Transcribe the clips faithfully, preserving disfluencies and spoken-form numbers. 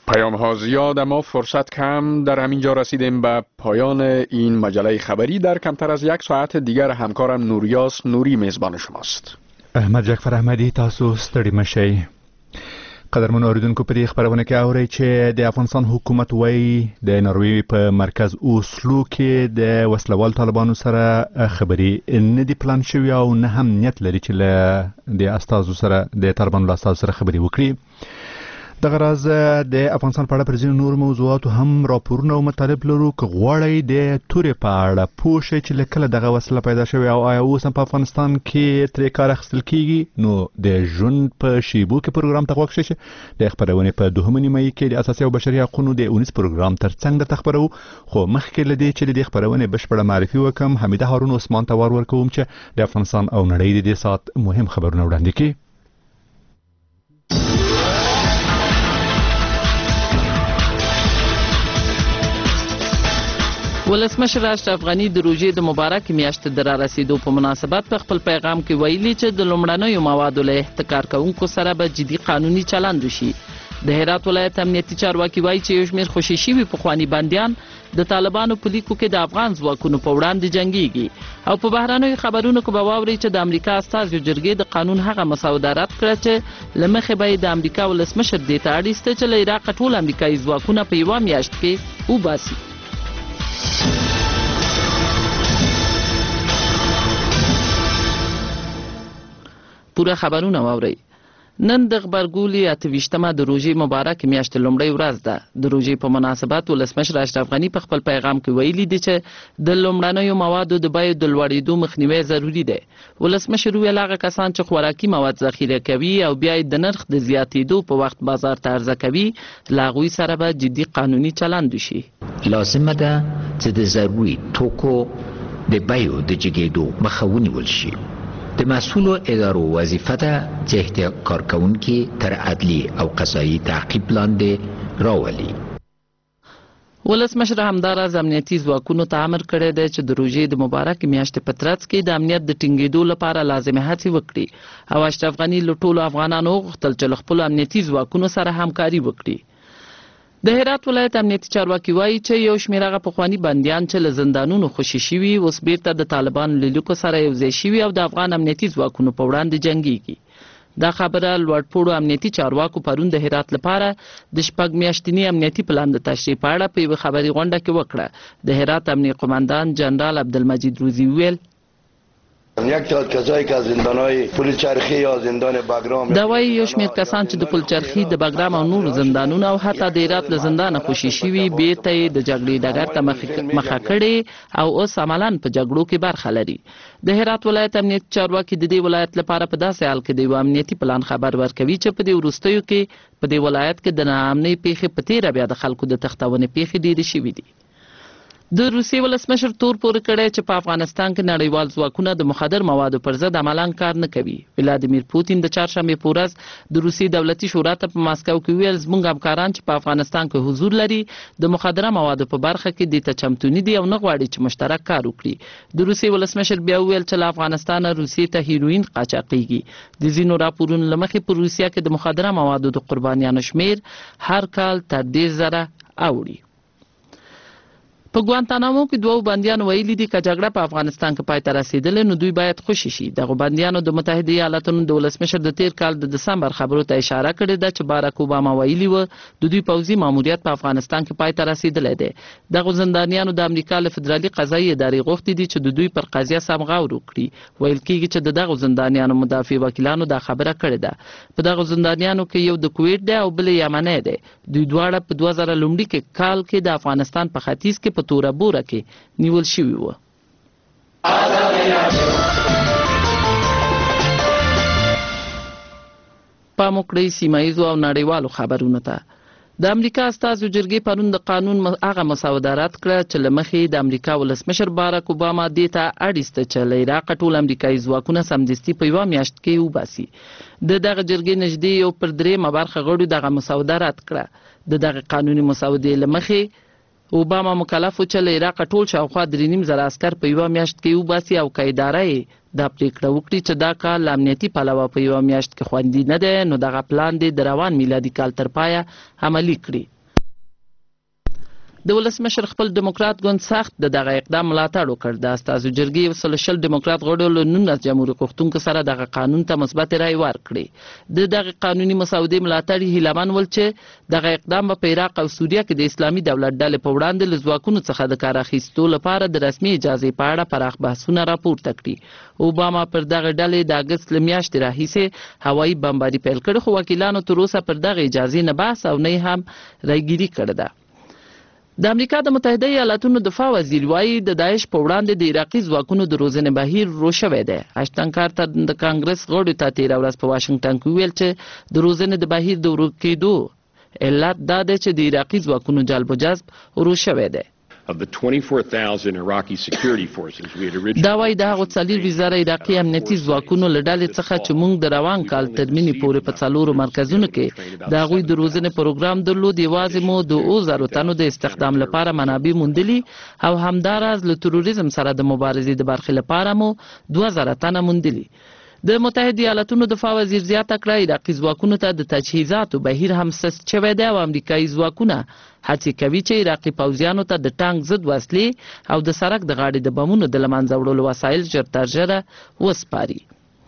پیام ها زیاد اما فرصت کم. در همینجا رسیدیم به پایان این مجله خبری. در کمتر از یک ساعت دیگر همکارم نوریاس نوری میزبان شماست. احمد جعفر احمدی، تاسو ستړي مشئ. قدرمن اوریدونکو، په دې خبرونه کې اورئ چې د افغانستان حکومت وایي د ناروې په مرکز اوسلو کې د وسلوال طالبانو سره خبرې نه دي پلان شوي او نه هم نیت لري چې له د استازو سره د طالبانو له استازو سره خبرې وکړي. دغه راز د افغانستان په اړه پر ځینو نور موضوعاتو هم راپورونه او مطالب لرو. که غواړئ د تورې په اړه پوه شئ چې له کله دغه وسله پیدا شوې او آیا اوس هم په افغانستان کې ترې کار اخیستل کیږي، نو د ژوند په شیبو کې پروګرام ته غوږ شئ چې د خپرونې په دوهمه نیمایي کې د اساسي او بشري حقوقو د اونیز پروګرام ترڅنګ درته خپرو. خو مخکې له دې چې د دې خپرونې بشپړه معرفي وکړم، حمیده هارون عثمان ته ور ورکوم چې د افغانستان او نړۍ د دې ساعت مهم خبرونه وړاندې کړي. ولسمشر اشرف غنی د روژې د مبارک میاشتې د را رسیدو په مناسبت په خپل پیغام کې ویلي چې د لومړنیو موادو له احتکار کوونکو سره به جدي قانوني چلند وشي. د هرات ولایت امنیتي چارواکي وایي چې یو شمېر خوشي شوي پخواني بندیان د طالبانو په لیکو کې د افغان ځواکونو په وړاندې جنګیږي. او په بهرنیو خبرونو کې به واورئ چې د امریکا استازیو جرګې د قانون هغه مسوده رد کړه چې له مخې به یې د امریکا ولسمشر دې ته اړ ایسته چې له عراقه ټول امریکایي ځواکونه په یوه میاشت کې وباسي. پوره خبرونه واورئ. نن د غبرګولي اته ویشتمه د روژې مبارک میاشتې لومړۍ ورځ ده. د روژې په مناسبت ولسمشر اشرف غني په خپل پیغام کې ویلي دي چې د لومړنیو موادو د بیو د لوړېدو مخنیوی ضروري دی. ولسمشر ویل هغه کسان چې خوراکي مواد ذخیره کوي او بیا یې د نرخ د زیاتېدو په وخت بازار ته عرضه کوي، له هغوی سره به جدي قانوني چلند وشي. لازمه ده چې د ضروري توکو د بیو د جګېدو مخه ونیول شي. د مسئولو ادارو وظیفه ده چې احتکار کوونکي تر عدلي او قضایي تعقیب لاندې راولي. ولسمشر همداراز امنیتي ځواکونو ته امر کړی دی چې د روژې د مبارک میاشتې په ترڅ کې د امنیت د ټینګېدو لپاره لازمې هڅې وکړي. او اشرف غني له ټولو افغانانو وغوښتل چې له خپلو امنیتي ځواکونو سره همکاري وکړي. د هرات ولایت امنیتي چارواکي وایي چې یو شمېر هغه پخواني بندیان چې له زندانونو خوشي شوي اوس بیرته د طالبانو له لیکو سره یوځای شوي او د افغان امنیتي ځواکونو په وړاندې جنګیږي. دا خبره لوړپوړو امنیتي چارواکو پرون د هرات لپاره د شپږ میاشتني امنیتي پلان د تشریح په اړه په یوه خبري غونډه کې وکړه. د هرات امنیه قماندان جنرال عبدالمجید روزی ویل یک تعداد کسایی که از زندانهای پلچرخی یا زندان بګرام دا وایي یو شمېر کسان چې د پلچرخي د بګرام او نورو زندانونو او حتی د هرات له زندانه خوشي شوي بیرته یې د جګړې ډګر ته مخه کړې او اوس عملاً په جګړو کې برخه لري. د هرات ولایت امنیتي چارواکي د دې ولایت لپاره په داسې حال کې د یو امنیتي پلان خبر ورکوي چې په دې وروستیو کې په دې ولایت کې د ناامنۍ پیښې په تیره بیا د خلکو د تښتونې پیښې ډېرې شوي دي. د روسیې ولسمشر تور پورې کړی چې په افغانستان کې نړیوال ځواکونه د مخدر موادو پر ضد عملاً کار نه کوي. ولادیمیر پوتین د چهارشنبې په ورځ د روسیې دولتي شورا ته په ماسکو کې ویل زموږ همکاران چې په افغانستان کې حضور لري د مخدره موادو په برخه کې دې ته چمتو نه دي او نه غواړي چې مشترک کار وکړي. د روسیې ولسمشر بیا ویل چې له افغانستانه روسیې ته هیروین قاچاقېږي. د ځینو راپورونو له مخې په روسیه کې د مخدره موادو د قربانیانو شمیر هر کال تر دېرش زره اوړي. په ګوانتانامو کې دوه بندیان ویلي دي که جګړه په افغانستان کې پای ته رسیدلې نو دوی باید خوشي شي. دغه بندیانو د متحده ایالاتونو د ولسمشر د تیر کال د دسمبر خبرو ته اشاره کړې ده چې باراک اوباما ویلي و د دوی پوځي ماموریت په افغانستان کې پای ته رسیدلی دی. دغه زندانیانو د امریکا له فدرالي قضایي ادارې غوښتي دي چې د دوی پر قضیه سمغور وکړي. ویل کېږي چې د دغه زندانیانو مدافع وکیلانو دا خبره کړې ده. په دغه زندانیانو کې یو د کویټ دی او بل یمنی دی. دوی دواړه په دوه زره لومړي کې کال کې د افغانستان په ختیځ کې په توره بوره کې نیول شوي وو. پام وکړئ سیمه ییزو او نړیوالو خبرونو ته. د امریکا استازو جرګې پرون د قانون هغه مسوده رد کړه چې له مخې د امریکا ولسمشر باراک اوباما دې ته اړ ایسته چې له عراقه ټول امریکایي ځواکونه سمدستي په یوه میاشت کې وباسي. د دغه جرګې نږدې یو پر درېیمه برخه غړو دغه مسوده رد کړه. د دغه قانوني مسودې له مخې اوباما مکلف و چې له عراقه ټول شاوخوا درې نیم زره عسکر په یوه میاشت کې وباسي او که اداره یې دا پریکړه وکړي چې دا کار له امنیتي پلوه په یوه میاشت کې خوندي نه دی نو دغه پلان دې د روان میلادي کال تر پایه عملي کړي. د ولسمشر خپل دیموکرات ګوند سخت د دغه اقدام ملاتړ وکړ. د استازو جرګې یو سل شل دیموکرات غړو له نولس جمهوریت غوښتونکو سره دغه قانون ته مثبت رای ورکړي. د دغه قانوني مسودې ملاتړ هیلهمن ول چې دغه اقدام په عراق او سوریه کې د اسلامي دولت ډلې په وړاندې له ځواکونو څخه د کار اخیستو لپاره د رسمي اجازې په اړه پراخ بحثونه راپورته کړي. اوباما پر دغه ډلې د اګست له میاشتې راهیسې هوایي بمباري پیل کړ، خو وکیلانو تر اوسه پر دغه اجازې نه بحث او نه هم رایګیري کړې ده. د امریکا د متحده ایالاتونو دفاع وزیر وایي د داعش په وړاندې د عراقي ځواکونو د روزنې بهیر ورو شوی دی. اشتن کارتر د کانګرس غړو ته تېره ورځ په واشنګټن کې ویل چې د روزنې د بهیر د ورو کېدو علت دا دی چې د عراقي ځواکونو جلب و جذب ورو شوی دی. Of the twenty-four thousand Iraqi security forces we had originally دا وایي د هغو څلور زره عراقي امنیتي ځواکونو له ډلې څخه چې موږ د روان کال تر منې پورې په څلورو مرکزونو کې د هغوی د روزنې پروګرام درلود، یوازې مو د اووه زرو تنو د استخدام لپاره منابع موندلي او همداراز له تروریزم سره د مبارزې د برخې لپاره مو دوه زره تنه موندلي. د متحده ایالاتونو دفاع وزیر زیاته کړه عراقي ځواکونو ته د تجهیزاتو بهیر هم سست شوی دی او امریکایي ځواکونه هڅې کوي چې عراقي پوځیانو ته د ټانک ضد وسلې او د سړک د غاړې د بمونو د له منځه وړلو وسایل ژر تر ژره وسپاري.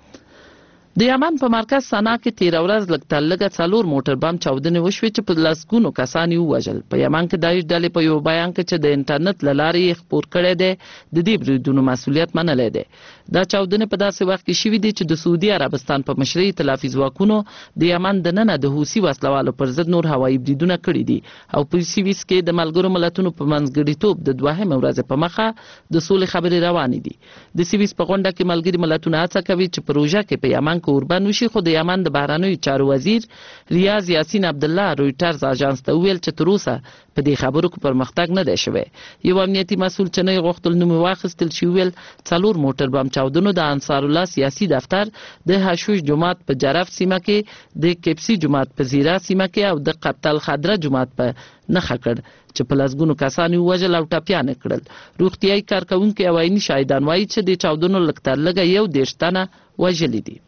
د یمن په مرکز سنا کې تېره ورځ لږ تر لږه څلور موټر بم چاودنې وشوې چې په لسګونو کسان یې ووژل. په یمن کې داعش ډلې په یو بیان کې چې د انټرنیټ له لارې یې خپور کړی دی د دې بریدونو مسؤلیت منلی دی. دا چاودنې په داسې وخت کې شوي دي چې د سعودي عربستان په مشرۍ ائتلافي ځواکونو د یمن دننه د حوثي وسلوالو پر ضد نور هوایي بریدونه کړي دي او په سویس کې د ملګرو ملتونو په منځګړیتوب د دوهمې ورځې په مخه د سولې خبرې روانې دي. د سویس په غونډه کې ملګري ملتونه هڅه کوي چې پروژه کې په یمن کې اوربند وشي، خو د یمن د بهرنیو چارو وزیر ریاض یاسین عبدالله رویټرز اژانس ته وویل چې تر اوسه په دې خبرو کې پرمختګ نه دی شوی. یو امنیتي مسؤل چې نه یې غوښتل نوم یې واخیستل شي وویل څلور موټر بم چاودنو د انصار الله سیاسي دفتر، د حشوش جومات په جرف سیمه کې، د کپسي جومات په زیرا سیمه کې او د قبطل خضره جومات په نښه کړ چې په لسګونو کسان یې ووژل او ټپیان یې کړل. روغتیایي کارکوونکي او عیني شاهدان وایي چې د چاودنو لږ تر لږه یو دېرش تنه وژلي دي.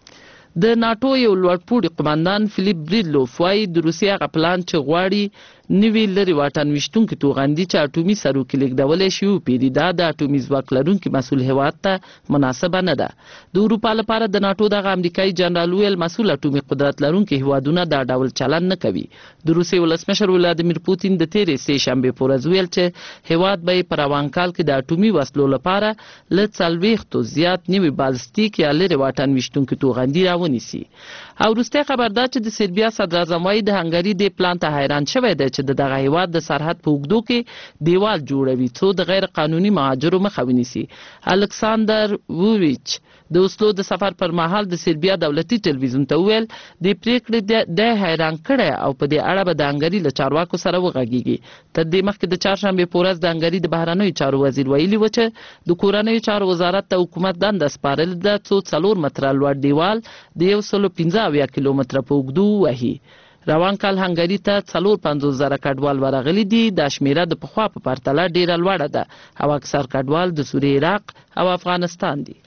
د ناټو یو لوړپوړي قماندان فلیپ بریدلوف وایي د روسیې هغه پلان چې غواړي نوي لرې واټن ویشتونکي توغندي چې اټومي سروکي لیږدولی شي وپېري، دا د اټومي ځواک لرونکي مسؤل هېواد ته مناسبه نه ده. د اروپا لپاره د ناټو دغه امریکایي جنرال ویل مسؤل اټومي قدرت لرونکي هېوادونه دا ډول چلند نه کوي. د روسیې ولسمشر ولادیمیر پوتین د تېرې سې شنبې په ورځ ویل چې هېواد به یې په روان کال کې د اټومي وسلو لپاره له څلوېښتو زیات نوي بالستیک یا لرې واټن ویشتونکي توغندي راونیسي. او وروستی خبر دا چې د سربیا صدراعظم وایي د هنګري دې پلان ته حیران شوی دی چې د دغه هېواد د سرحد په اوږدو کې دیوال جوړوي څو د غیر قانوني مهاجرو مخه ونیسي. الکساندر وویچ د اوسلو د سفر پر مهال د سربیا دولتي ټلویزیون ته وویل د پریکړې د حیران کړی او په دې اړه به د هنګري له چارواکو سره وغږیږي. تر دې مخکې د چهارشنبې په ورځ د هنګري د بهرنیو چارو وزیر ویلي و چې د کورنیو چارو وزارت ته حکومت دنده سپارلې ده څو څلور متره لوړ دیوال د یو سلو پنځه اویا کیلومتره په اوږدو ووهي. روان کال هنګري ته څلور پنځوس زره کډوال ورغلي دي. دا شمیره د پخوا په پرتله ډیره لوړه ده او اکثر کډوال د سوریې، عراق او افغانستان دي.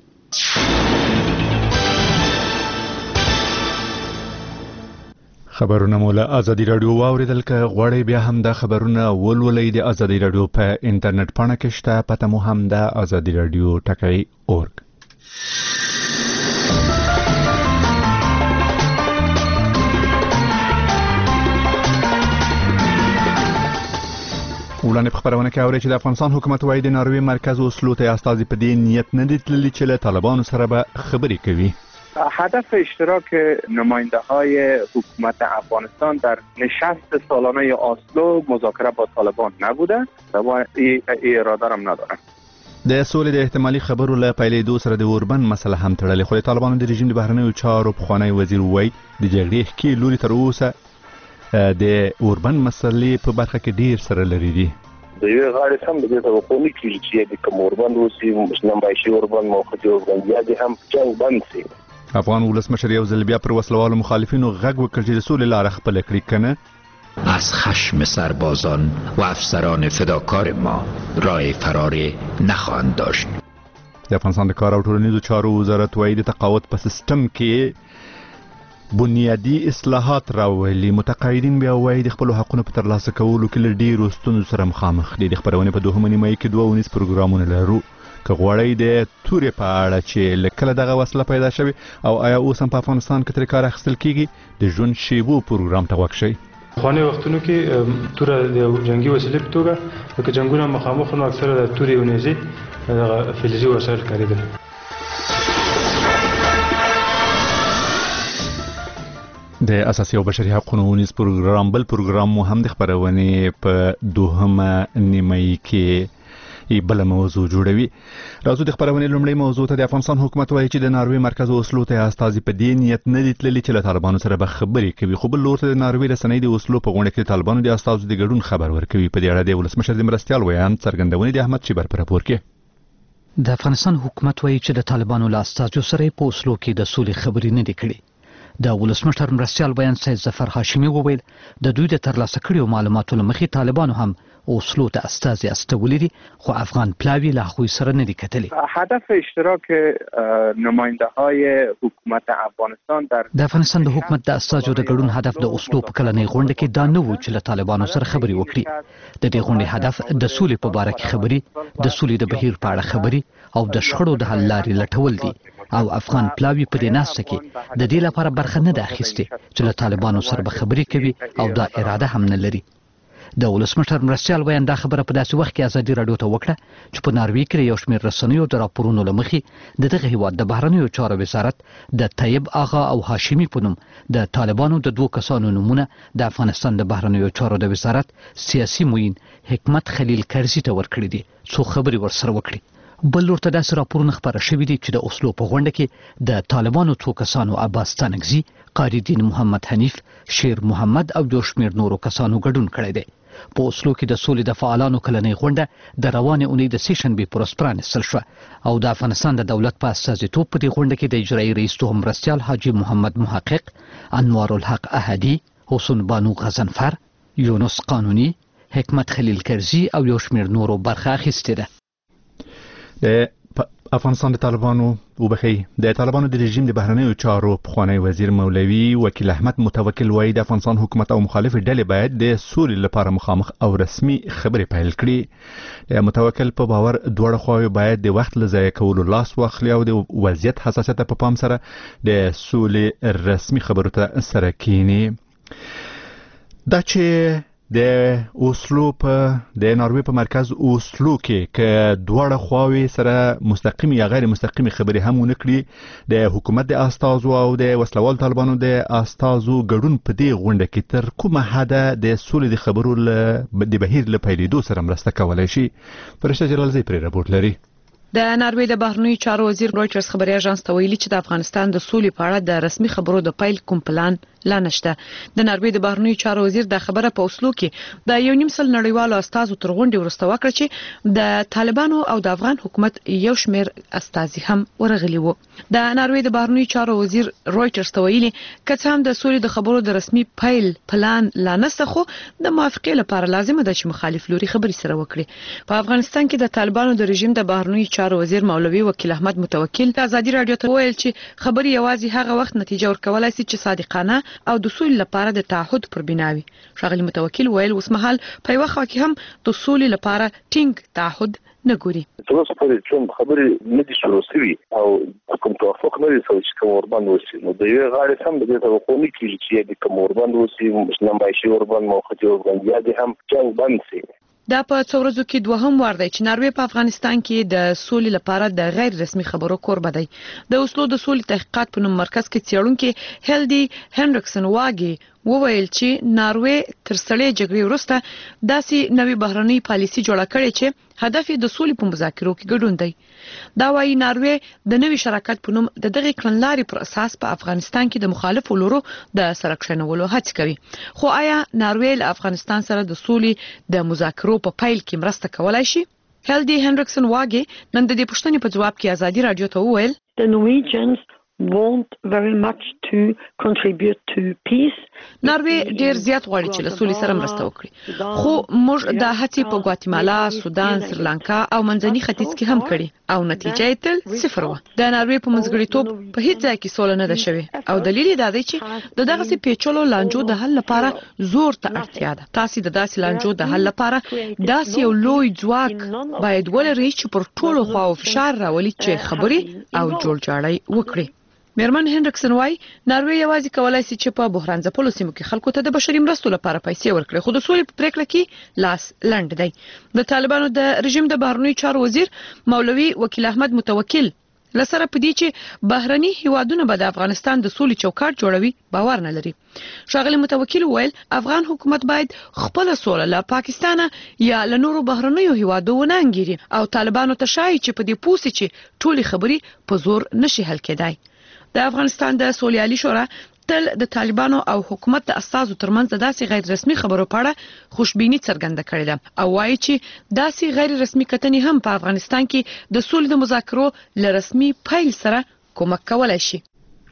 خبرونه مو له ازادي راډیو واوریدل. که غواړئ بیا هم دا خبرونه ولولئ د ازادي راډیو په انټرنیټ پاڼه کې شته. پته مو هم ده ازادي راډیو ټکی اورګ. وړاندې په خبرونه کې اورئ چې د افغانستان حکومت وایي د ناروې مرکز اوسلو ته استازي په دې نیت نه دي تللي چې له طالبانو سره به خبرې کوي. هدف اشتراک نماینده های حکومت افغانستان در نشست سالانه آسلو مذاکره با طالبان نبوده و این اراده هم ندارن. د سولې د احتمالي خبرو له پیلېدو سره د اوربند مسله هم تړلې، خو د طالبانو د رژیم د بهرنیو چارو پخوانی وزیر وایي د جګړې ښکې لوري تر اوسه د اوربند مسلې په برخه کې ډیر سره لري دي. د یو غاړې سم د دې توقع نه کیږي چې د کوم اوربند اوسي نمایشي اوربند موخه اوربند یا د هم جنگ بند شي. افغان ولسمشر یو ځل بیا پر وسلوالو مخالفینو غږ وکړ چې د سولې لاره خپله کړي کنه. از خشم سربازان و افسران فداکار ما راه فرار نخواهند داشت. د افغانستان د کار او ټولنیزو چارو وزارت وایي د تقاعد په سیستم کې بنیادي اصلاحات راولي. متقاعدین بیا وایي د خپلو حقونو په ترلاسه کولو کې له ډېرو ستونزو سره مخامخ دي. د خپرونې په دوهمه نیمایي کې دوه اونیز پروګرامونه لرو. که غواړئ د تورې په اړه چې له کله دغه وسله پیدا شوې او آیا اوس هم په افغانستان کې ترې کار اخیستل کیږي، د ژوند شیبو پروګرام ته غوږ شئ. پخوانیو وختونو کې توره د جنګي وسیلې په توګه لکه جنګونه مخامخ نو اکثره د تورې او نیزې دغه فلزي وسایل کارېدل. د اساسي او بشري حقوقو ونیز پروګرام بل پروګرام مو هم د خبرونې په دوهمه نیمایي کې بل موضوع جوړوي. راځو د خبرونې لومړی موضوع ته. د افغانستان حکومت وایي چې د ناروې مرکز اوسلو ته استازي په دې نیت نه دي تللي چې له طالبانو سره به خبرې کوي، خو بل لور ته د ناروې رسنۍ د اوسلو په غونډه کې د طالبانو د استازو د ګډون خبر ورکوي. په دې اړه د ولسمشر د مرستیال ویان څرګندونې د احمد شیبر په راپور کې. د افغانستان حکومت وایي چې د طالبانو له استازو سره په اوسلو کې د سولې خبرې نه دي کړې. د ولسمشر مرستیال ویان سید ظفر هاشمي وویل د دوی د ترلاسه کړیو معلوماتو له مخې طالبانو هم اوسلو ته استازي استولي دي، خو افغان پلاوی له هغوی سره نه دي کتلي. هدف اشتراک نماینده های حکومت افغانستان در د افغانستان د حکومت د استازو د ګډون هدف د اوسلو په کلنۍ غونډه کې دا نه و چې له طالبانو سره خبرې وکړي. د دې غونډې هدف د سولې په باره کې خبرې، د سولې د بهیر په اړه خبرې او د شخړو د حل لارې لټول دي، او افغان پلاوی په دې ناسته کې د دې لپاره برخه نه ده اخیستې چې له طالبانو سره به خبرې کوي او دا اراده هم نه لري. د ولسمشر مرستیال ویان دا خبره په داسې وخت کې ازادي راډیو ته وکړه چې په ناروې کې یو شمېر رسنیو د راپورونو له مخې د دغه هیواد د بهرنیو چارو وزارت د طیب آغا او هاشمي په نوم د طالبانو د دوو کسانو نومونه د افغانستان د بهرنیو چارو د وزارت سیاسي معین حکمت خلیل کرزي ته ورکړي دي څو خبرې ورسره وکړي. بل لور ته داسې راپورونه خپاره شوي دي چې د اوسلو په غونډه کې د طالبانو څو کسانو عباس ستانکزي، قاری دین محمد حنیف، شیر محمد او یو شمېر نورو کسانو ګډون کړی دی. په اوسلو کې د سولې د فعالانو کلنۍ غونډه د روانې اونۍ د سې شنبې په ورځ پرانیستل شوه او د افغانستان د دولت په استازیتوب په دې غونډه کې د اجرایي رئیس دوهم مرستیال حاجي محمد محقق، انوار الحق احدي، حسن بانو غضنفر، یونس قانوني، حکمت خلیل کرزي او یو شمېر نورو برخه اخیستې ده. د افغانستان د طالبانو وبخي د طالبانو د رژیم د بهرنیو چارو پخوانی وزیر مولوي وکیل احمد متوکل وایي د افغانستان حکومت او مخالف ډلې باید د سولې لپاره مخامخ او رسمي خبرې پیل کړي. د متوکل په باور دوړ خواوې باید د وخت له ضایع کولو لاس واخلي او د وضعیت حساسیت په پام سره د سولې رسمي خبرو ته سره کینی. دا چې د اوسلو په د ناروې په مرکز اوسلو کې که دواړه خواوې سره مستقیم یا غیر مستقیم خبرې هم ونه کړي، د حکومت د استازو او د وسلوال طالبانو د استازو ګډون په دې غونډه کې تر کومه حده د سولې د خبرو د بهیر له پیلېدو سره مرسته کولی شي. فرشته جلالزی پرې راپورټ لري. د ناروې د بهرنیو چارو وزیر رويټرز خبري اژانس ته ویلي چې د افغانستان د سولې په اړه د رسمي خبرو د پیل کوم پلان لا نشته. د ناروې د بهرنیو چارو وزیر د خبره په اوسلو کې د یو نیم سل نړیوالو استازو تر غونډې وروسته وکړه چې د طالبانو او د افغان حکومت یو شمېر استازي هم ورغلي وو. د ناروې د بهرنیو چارو وزیر رويټرز ته ویلي چې هم د سولې د خبرو د رسمي پیل پلان لا نشته، خو د موافقې لپاره لازم ده چې مخالف لوري خبري سره وکړي. په افغانستان کې د طالبانو د رژیم د بهرنیو چارو وزیر مولوي وکیل احمد متوکل د ازادي رادیو ته ویل چې خبري یوازې هغه وخت نتیجه ورکولای شي چې صادقانه او د سولې لپاره د تعهد پر بناوي. ښاغلي متوکل ویل اوس مهال په یو خوا کې هم د سولې لپاره ټینګ تعهد نه ګوري. تاسو په دې چې خبرې نه دي شروع شوي او کوم توافق نه لري چې کوم وربند وسی نو د یو غاړې هم د توافق نه کیږي چې د کوم وربند وسی نمایشي وربند موخه وربند یا د هم جنگ بند شي. دا په څو ورځو کې دوهم وار دی چې ناروې په افغانستان کې د سولې لپاره د غیر رسمي خبرو کوربه دی. د اوسلو د سولې تحقیقات په نوم مرکز کې څېړونکي هلدي هنډریکسن واګي وویل چې ناروې تر سړې جګړې وروسته داسې نوې بهرنۍ پالیسي جوړه کړې چې هدف یې د سولې په مذاکرو کې ګډون دی. دا وايي ناروې د نوي شراکت په نوم د دغه کړنلارې پر اساس په افغانستان کې د مخالفو لورو د سرکښنولو هڅه کوي. خو آیا ناروې له افغانستان سره د سولې د مذاکرو په پیل کې مرسته کولای شي؟ هلدي هنډریکسن واګي نن د دې پوښتنې په جواب کې ازادي رادیو ته وویل The Norwegians want very much to contribute to peace. ناروی ډیر زیات غواړي چې له سولې سره مرسته وکړي، خو موږ د هڅې په ګواتیمالا، سودان، سریلانکا او منځني ختیځ کې هم کړي او نتیجه یې تل صفر و. د ناروی په منځګړیتوب په هیڅ ځای کې سوله نه ده شوې او دلیل یې دا دی چې د دغه پیچلو لانجو د حل لپاره زور ته اړتیا ده. تاسو د داسې لانجو د حل لپاره داسې یو لوی ځواک باید ولرئ چې پر ټولو خواو فشار راولي چې خبرې او جوړجاړی وکړي. میرمن هندرکسن وای ناروی یوازې کولای شي چې په بحران ځپلو سیمو کې خلکو ته د بشري مرستو لپاره پیسې ورکړي، خو د سولې په پریکړه کې لاس لنډ دی. د طالبانو د رژیم د بهرنیو چارو وزیر مولوي وکیل احمد متوکل لسره په دې چې بهرني هیوادونه به د افغانستان د سولې چوکاټ جوړوي باور نه لري. ښاغلی متوکل ویل افغان حکومت باید خپل سوله له پاکستان یا له نورو بهرنیو هیوادو ونه انګیري او طالبانو ته شایي چې په دې پوسې چې ټولې خبرې په زور نشي حل کېدای. د افغانستان د سولیالي شورا تل د طالبانو او حکومت د اساسو ترمنځ داسې غیر رسمي خبرو په اړه خوشبیني څرګنده کړې ده او وایي چې داسې غیر رسمي کتنې هم په افغانستان کې د سولې د مذاکرو له رسمي پیل سره کومک کولای شي.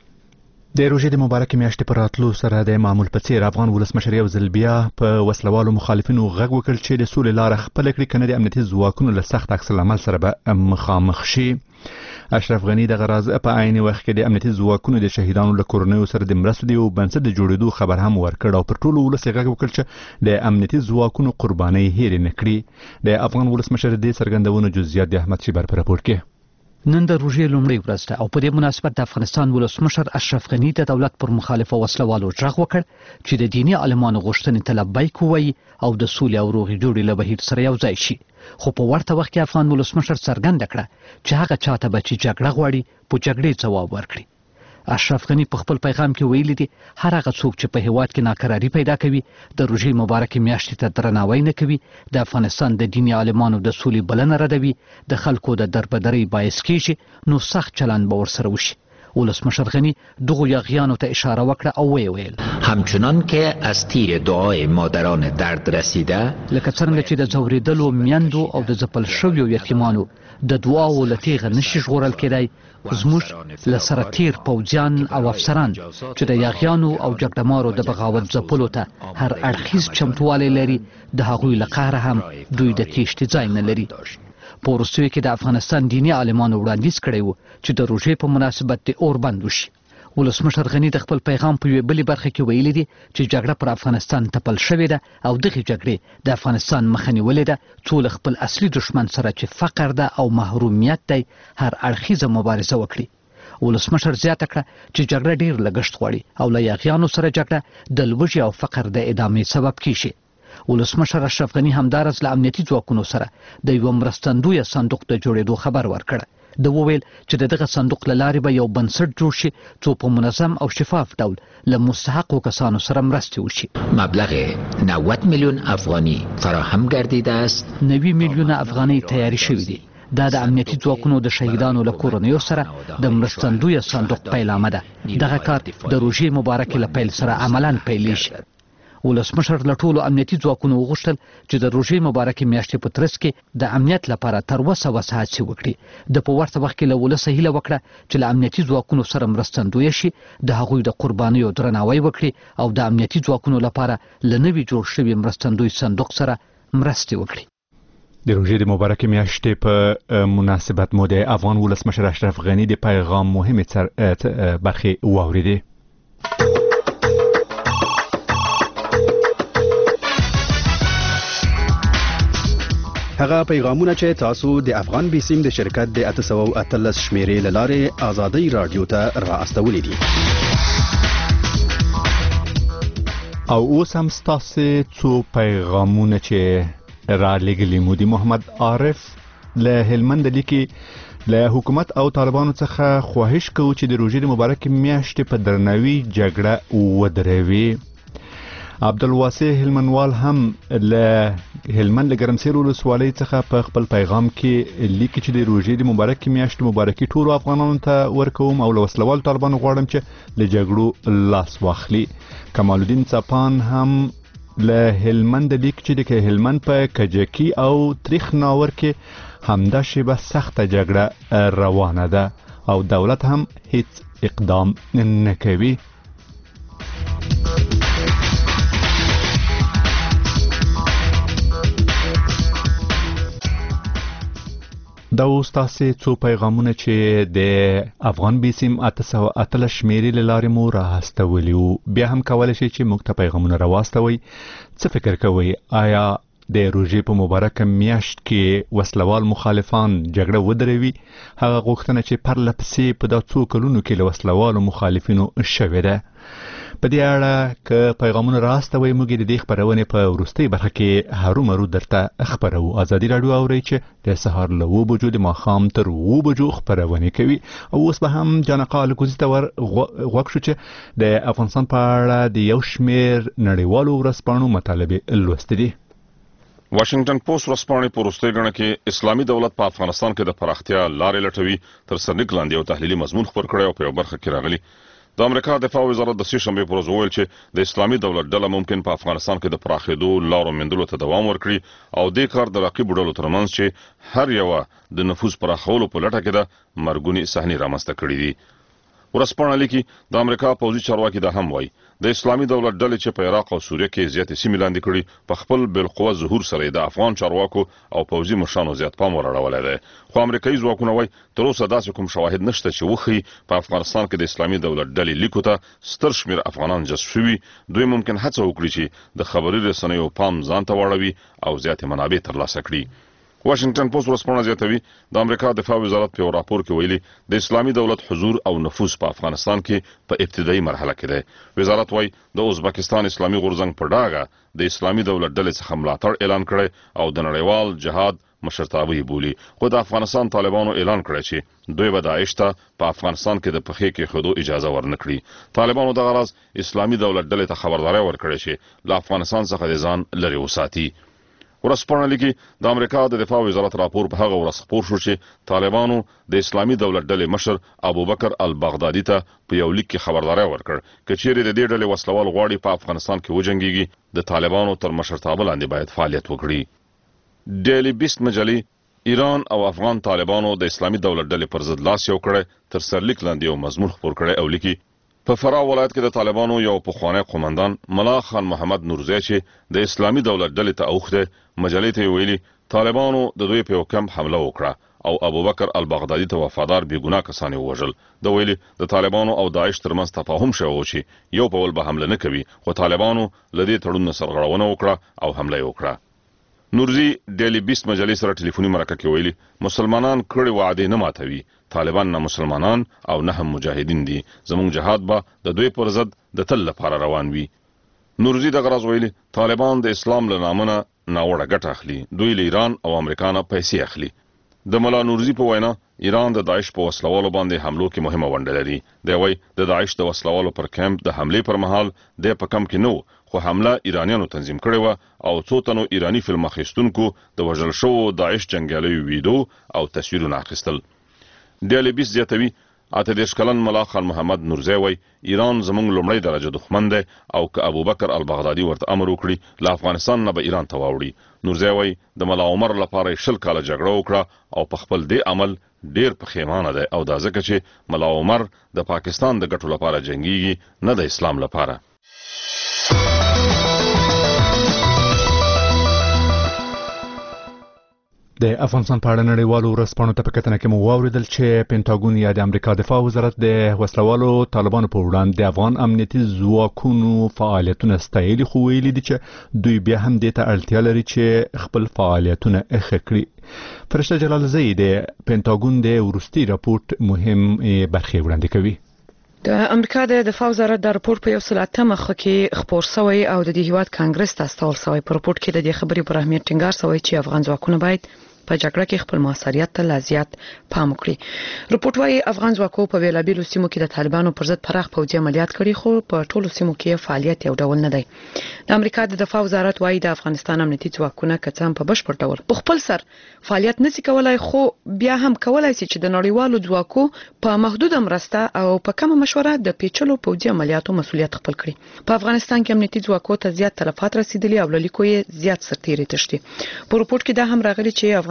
د روژې د مبارکې میاشتې په راتلو سره د معمول په څیر افغان ولسمشر یو ځل بیا په وسلوالو مخالفینو غږ وکړ چې د سولې لاره خپله کړي، کنه د امنیتي ځواکونو له سخت عکس العمل سره به مخامخ شي. اشرف غنی دغه راز په عین وخت کې د امنیتي ځواکونو د شهیدانو له کورنیو سره د مرستو د یو بنسټ د جوړېدو خبر هم ورکړ او پر ټولو ولس یې غږ وکړ چې د امنیتي ځواکونو قربانۍ هېرې نه کړي. د افغان ولسمشر دې څرګندونو جزئیات د احمد شیبر په راپور کې. نن د روژې لومړۍ ورځ ده او په دې مناسبت د افغانستان ولسمشر اشرف غنی د دولت پر مخالفه وسلوالو غږ وکړ چې د دیني عالمانو غوښتنې ته لبیک ووایي او د سولې او روغې جوړې له بهیر سره یو ځای شي. خو په ورته وخت کې افغان ولسمشر څرګنده کړه چې هغه چاته به چې جګړه غواړي په جګړې ځواب ورکړي. اشرف غنی په خپل پیغام کې ویلي دي هر هغه څوک چې په هیواد کې ناکراری پیدا کوي، د روژې مبارکې میاشتې ته درناوی نه کوي، د افغانستان د دیني عالمانو د سولې بلنه ردوي، د خلکو د دربدرۍ باعث کیږي، نو سخت چلند به ورسره وشي. ولسمشر غنی دغو یاغیانو ته اشاره وکړه او وی ویل همچنان که از تیر دعای مادران درد رسیده، لکه څرنګه چې د ځورېدلو میندو او د ځپل شویو یتیمانو د دعاو له تیغه نشي ژغورل کېدای، زموږ له سره تیر پوځیان او افسران چې د یاغیانو او جګړهمارو د بغاوت ځپلو ته هر اړخیز چمتوالی لري، د هغوی له قهره هم دوی د تیښتې ځای نه لري. په وروستیو کې د افغانستان دیني عالمانو وړاندیز کړی و چې د روژې په مناسبت د اور بند وشي. ولسمشر غنی د خپل پیغام په یوې بلې برخه کې ویلي دي چې جګړه پر افغانستان تپل شوې ده او دغې جګړې د افغانستان مخه نیولې ده څو له خپل اصلي دښمن سره چې فقر ده او محرومیت دی هر اړخیزه مبارزه وکړي. ولسمشر زیاته کړه چې جګړه ډیر لګښت غواړي او له یاغیانو سره جګړه د لوږې او فقر د ادامې سبب کیږي. ولسمشر اشرف غنی همدارس له امنیتي ځواکونو سره د یو مرستندویه صندوق د جوړېدو خبر ورکړ. د وویل چې د دغه صندوق له لارې به یو بنسټ جوړ شي څو په منظم او شفاف ډول له مستحقو کسانو سره مرستې وشي. مبلغ نود میلیون افغانی فراهم گردیده است. نوي میلیونه افغانۍ تیاری شوي دي. دا د امنیتي ځواکونو د شهیدانو له کورنیو سره د مرستندویه صندوق پیلامه ده. دغه کار د روژې مبارکې له پیل سره عملاً پیلیږي. ولسمشر له ټولو امنیتي ځواکونو وغوښتل چې د روژې مبارکې میاشتې په ترڅ کې د امنیت لپاره تر وسه وسه هڅې وکړي. د په ورته وخت کې له ولسه هیله وکړه چې له امنیتي ځواکونو سره مرستندویه شي، د هغوی د قربانیو درناوی وکړي او د امنیتي ځواکونو لپاره له نوي جوړ شوي مرستندوی صندوق سره مرستې وکړي. د روژې د مبارکې میاشتې په مناسبت مو د افغان ولسمشر اشرف غنی د پیغام مهمې برخې واورېدې. هغه پیغامونه چې تاسو د افغان بیسیم د شرکت د اته سوه او اتلس شمیرې له لارې آزادۍ رادیو ته را استولې دي. او اوس هم ستاسې څو پیغامونه چې را لېږلي مو دي. محمد عارف له هلمند لیکي له حکومت او طالبانو څخه خواهش کوو چې د روژې د مبارکې میاشتې په درناوي جګړه ودروي. عبدالواسع هلمندوال هم له هلمند له ګرمسیر ولسوالۍ څخه په خپل پیغام کې لیکي چې د روژې د مبارکې میاشتې مبارکي ټولو افغانانو ته ورکوم او له وسلوالو طالبانو غواړم چې له جګړو لاس واخلي. کمال الدین څپان هم له هلمند لیک چې د هلمند په کجکي او تریخ ناور کې همدا شیبه سخته جګړه روانه ده او دولت هم هیڅ اقدام نه کوي. دا اوس تاسې څو پیغامونه چې د افغان بیسیم اته سوه اتلس شمیرې له لارې مو راهستولي وو. بیا هم کولی شئ چې موږ ته پیغامونه راواستوئ. څه فکر کوئ؟ آیا د روژې په مبارکه میاشت کې وسلوال مخالفان جګړه ودروي؟ هغه غوښتنه چې پرله پسې په دا څو کلونو کې له وسلوالو مخالفینو شوې ده. په دې اړه که پیغامونه راستوي موږ د دې خبرونې په وروستۍ برخه کې هرومرو درته خبرو. ازادي راډیو اورئ چې د سهار له اوه بجو د ماښام تر اوه بجو خبرونه کوي. او اوس به هم جانقا الکوزي ته ور غوږ شو چې د افغانستان په اړه د یو شمېر نړیوالو ورځپاڼو مطالبې لوستې دي. واشنگټن پوسټ ورځپاڼې په وروستۍ ګڼه کې اسلامي دولت په افغانستان کې د پراختیا لارې لټوي تر سرلیک لاندې یو تحلیلي مضمون خپور کړی او په یو برخه کې راغلی. د امریکا دفاع وزارت د سې شنبې پر ورځ وویل چې د اسلامي دولت ډله ممکن په افغانستان کې د پراخېدو لارو موندلو ته دوام ورکړي او دې کار د رقیبو ډلو ترمنځ چې هر یوه د نفوذ پراخولو په لټه کې ده مرګونې صحنې رامنځته کړي دي. ورځپاڼه لیکي د امریکا پوځي چارواکي دا هم وایي د اسلامي دولت ډلې چې په عراق او سوریه کې زیاتې سیمې لاندې کړي په خپل بالقوه ظهور سره د افغان چارواکو او پوځي مشرانو زیات پام ورړولی دی. خو امریکایي ځواکونه وایي تر اوسه داسې کوم شواهد نشته چې وښیي په افغانستان کې د اسلامي دولت ډلې لیکو ته ستر شمېر افغانان جذب شوي. دوی ممکن هڅه وکړي چې د خبري رسنیو پام ځان ته واړوي او زیاتې منابع ترلاسه کړي. واشنگټن پوسټ ورځپاڼه زیاتوي د امریکا دفاع وزارت په یو راپور کې ویلي د اسلامي دولت حضور او نفوذ په افغانستان کې په ابتدایي مرحله کې دی. وزارت وایي د ازبکستان اسلامي غورځنګ په ډاګه د اسلامي دولت ډلې څخه ملاتړ اعلان کړی او د نړیوال جهاد مشرتابه یې بولي. خو د افغانستان طالبانو اعلان کړی چې دوی به داعش ته په افغانستان کې د پښې کېښودو اجازه ورنکړي. طالبانو دغه راز اسلامي دولت ډلې ته خبرداری ورکړی چې له افغانستان څخه د ځان لرې وساتي. ورځپاڼه لیکي د امریکا د دفاع وزارت راپور په هغه ورځ خپور شو چې طالبانو د اسلامي دولت ډلې مشر ابوبکر البغدادي ته په یو لیک کې خبرداری ورکړ که چیرې د دې ډلې وسلوال غواړي په افغانستان کې وجنګیږي د طالبانو تر مشرتابه لاندې باید فعالیت وکړي. ډیلی بیست مجلې ایران او افغان طالبانو د اسلامي دولت ډلې پر ضد لاس یو کړی تر سرلیک لاندې یو مضمون خپور کړی او لیکي په فراه ولایت کې د طالبانو یو پخوانی قومندان ملا خان محمد نورزی چې د اسلامي دولت ډلې ته اوښ دی مجلې ته یې ویلي طالبانو د دوی په یو کمپ حمله وکړه او ابوبکر البغدادي ته وفادار بېګناه کسان یې ووژل. د ویلي د طالبانو او داعش ترمنځ تفاهم شوی و چې یو په بل به حمله نه کوي خو طالبانو له دې تړون نه سرغړونه وکړه او حمله یې وکړه. نورزی ډیلی بیست مجلې سره ټلیفوني مرکه کې ویلي مسلمانان کړي وعدې نه ماتوي. طالبان نه مسلمانان او نه هم مجاهدین دي. زموږ جهاد به د دوی پر ضد د تل لپاره روان وي. نورزی دغه راز ویلي طالبان د اسلام له نامه نه ناوړه ګټه اخلي. دوی له ایران او امریکا نه پیسې اخلي. د ملا نورزی په وینا ایران د داعش په وسلوالو باندې حملو کې مهمه ونډه لري. دی وایي د داعش د وسلوالو پر کمپ د حملې پر مهال د په کم کې نو خو حمله ایرانیانو تنظیم کړې وه او څو تنو ایرانی فلم اخیستونکو د وژل شوو داعش جنګیالیو ویډیو او تصویرونه اخیستل. ډیلی بیست زیاتوي اته دېرش کلن ملا خان محمد نورزی وایي ایران زموږ لومړی درجه دښمن دی او که ابوبکر البغدادي ورته امر وکړي له افغانستان نه به ایران ته واوړي. نورزی وایي د ملا عمر لپاره یې شل کاله جګړه وکړه او په خپل دې عمل ډیر پښیمانه دی او دا ځکه چې ملا عمر د پاکستان د ګټو لپاره جنګیږي نه د اسلام لپاره. د افغانستان په اړه نړیوالو ورځپاڼو ته په کتنه کې مو واوریدل چې پینټاګون یا د امریکا دفاع وزارت د وسلوالو طالبانو په وړاندې د افغان امنیتي ځواکونو فعالیتونه ستایلي خو ویلي دي چې دوی بیا هم دې ته اړتیا لري چې خپل فعالیتونه ښه کړي. فرشته جلالزی د پینټاګون د وروستي راپورټ مهم برخې وړاندې کوي. د امریکا د دفاع وزارت د راپور په یو سل اته مخه کې خپور شوی او د دې هیواد کانګرس ته استول شوی. په راپور کې د دې خبرې پر اهمیت ټینګار شوی چې افغان ځواکونه باید په جګړه کې خپل موثریت ته لا زیات پام وکړي. راپور وايي افغان ځواکو په ویلابیلو سیمو کې د طالبانو پر ضد پراخ پوځي عملیات کړي خو په ټولو سیمو کې فعالیت یو ډول نه دی. د امریکا د دفاع وزارت وايي د افغانستان امنیتي ځواکونه کڅام په بشپړ ډول په خپل سر فعالیت نشي کولای خو بیا هم کولای شي چې د نړیوالو ځواکو په محدود مرسته او په کومه مشوره د پیچلو پوځي عملیاتو مسولیت خپل کړي. په افغانستان کې امنیتي ځواکو ته زیات تلفات رسیدلي او لیکو یې زیات سرتیري تشتي. په راپور کې دا هم راغلي چې افغان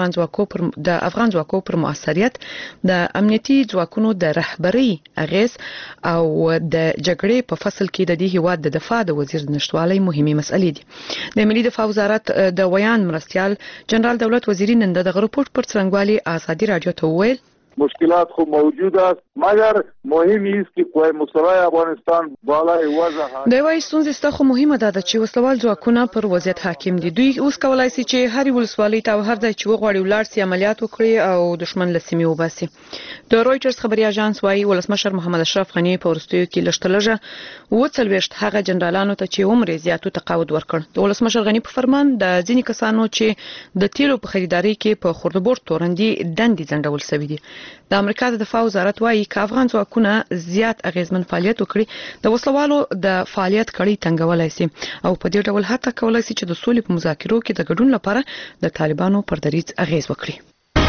افغان ځواکو پر د افغان ځواکو پر موثریت د امنیتي ځواکونو د رهبري اغیز او د جګړې په فصل کې د دې هیواد د دفاع د وزیر نشټوالي مهمه مسلې دي. د ملي دفاع وزارت د ویان مرستيال جنرال دولت وزیری نن د غرپورټ پر څرنګوالي ازادي رادیو ته ویل مشکلات خو موجود است مگر مهم است که قوای مسلح افغانستان بالای وضع د وای ستونزې ستاسو مهمه ده چې وسلوال ځواکونه پر وضعیت حاکم دي. دوی اوس کولای شي چې هر ولسوالۍ ته هر ځای چې وغواړي ولر سي عملیات وکړي او دشمن لسمي وباسي. د رويټرز خبري اژانس وايي ولسمشر محمد اشرف غنی په ورستیو کې لشتلجه وڅلويشت هغه جنرالانو ته چې عمر زیاتو تقاعد ورکړ. د ولسمشر غنی په فرمان د ځینی کسانو چې د تیلو په خریداري کې په خردبور تورندي دندې ځندول شوی دي. د امریکا د دفاع وزارت وايي چې افغان ځواکونه زیات اغیزمن فعالیت وکړي د وسلوالو د فعالیت کړي تنګولای شي او په دې ډول هڅه کولای شي چې د سولې په مذاکرو کې د ګډون لپاره د طالبانو پر دریځ اغیز وکړي.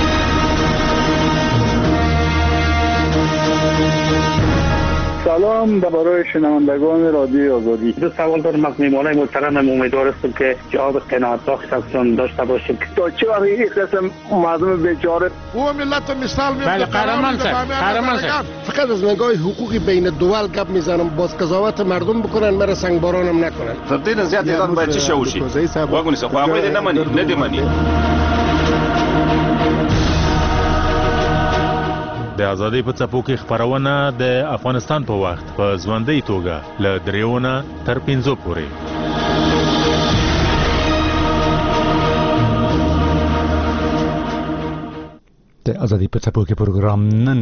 سلام برای شنوندگان رادیو آزادی. دو سوال دارم از میهمانای محترم. امیدوار هستم که جواب قناعت بخش ازشون داشته باشیم. تا چه وقت این قسم مردم بیچاره او ملت مثال میاد. بله قهرمان صاحب قهرمان صاحب فقط از نگاه حقوقی بین الدول گپ میزنم باز قضاوت مردم بکنن مرا سنگبارانم نکنن. تبدیل زیاد ایران باید چی شوشی واگونی سه خو هغه دې نه مني نه دې مني. د ازادۍ په څپو کې خبرونه د افغانستان په وخت په ژوندۍ توګه له دریونه تر پنځو پورې. د ازادۍ په څپو کې پروګرام نن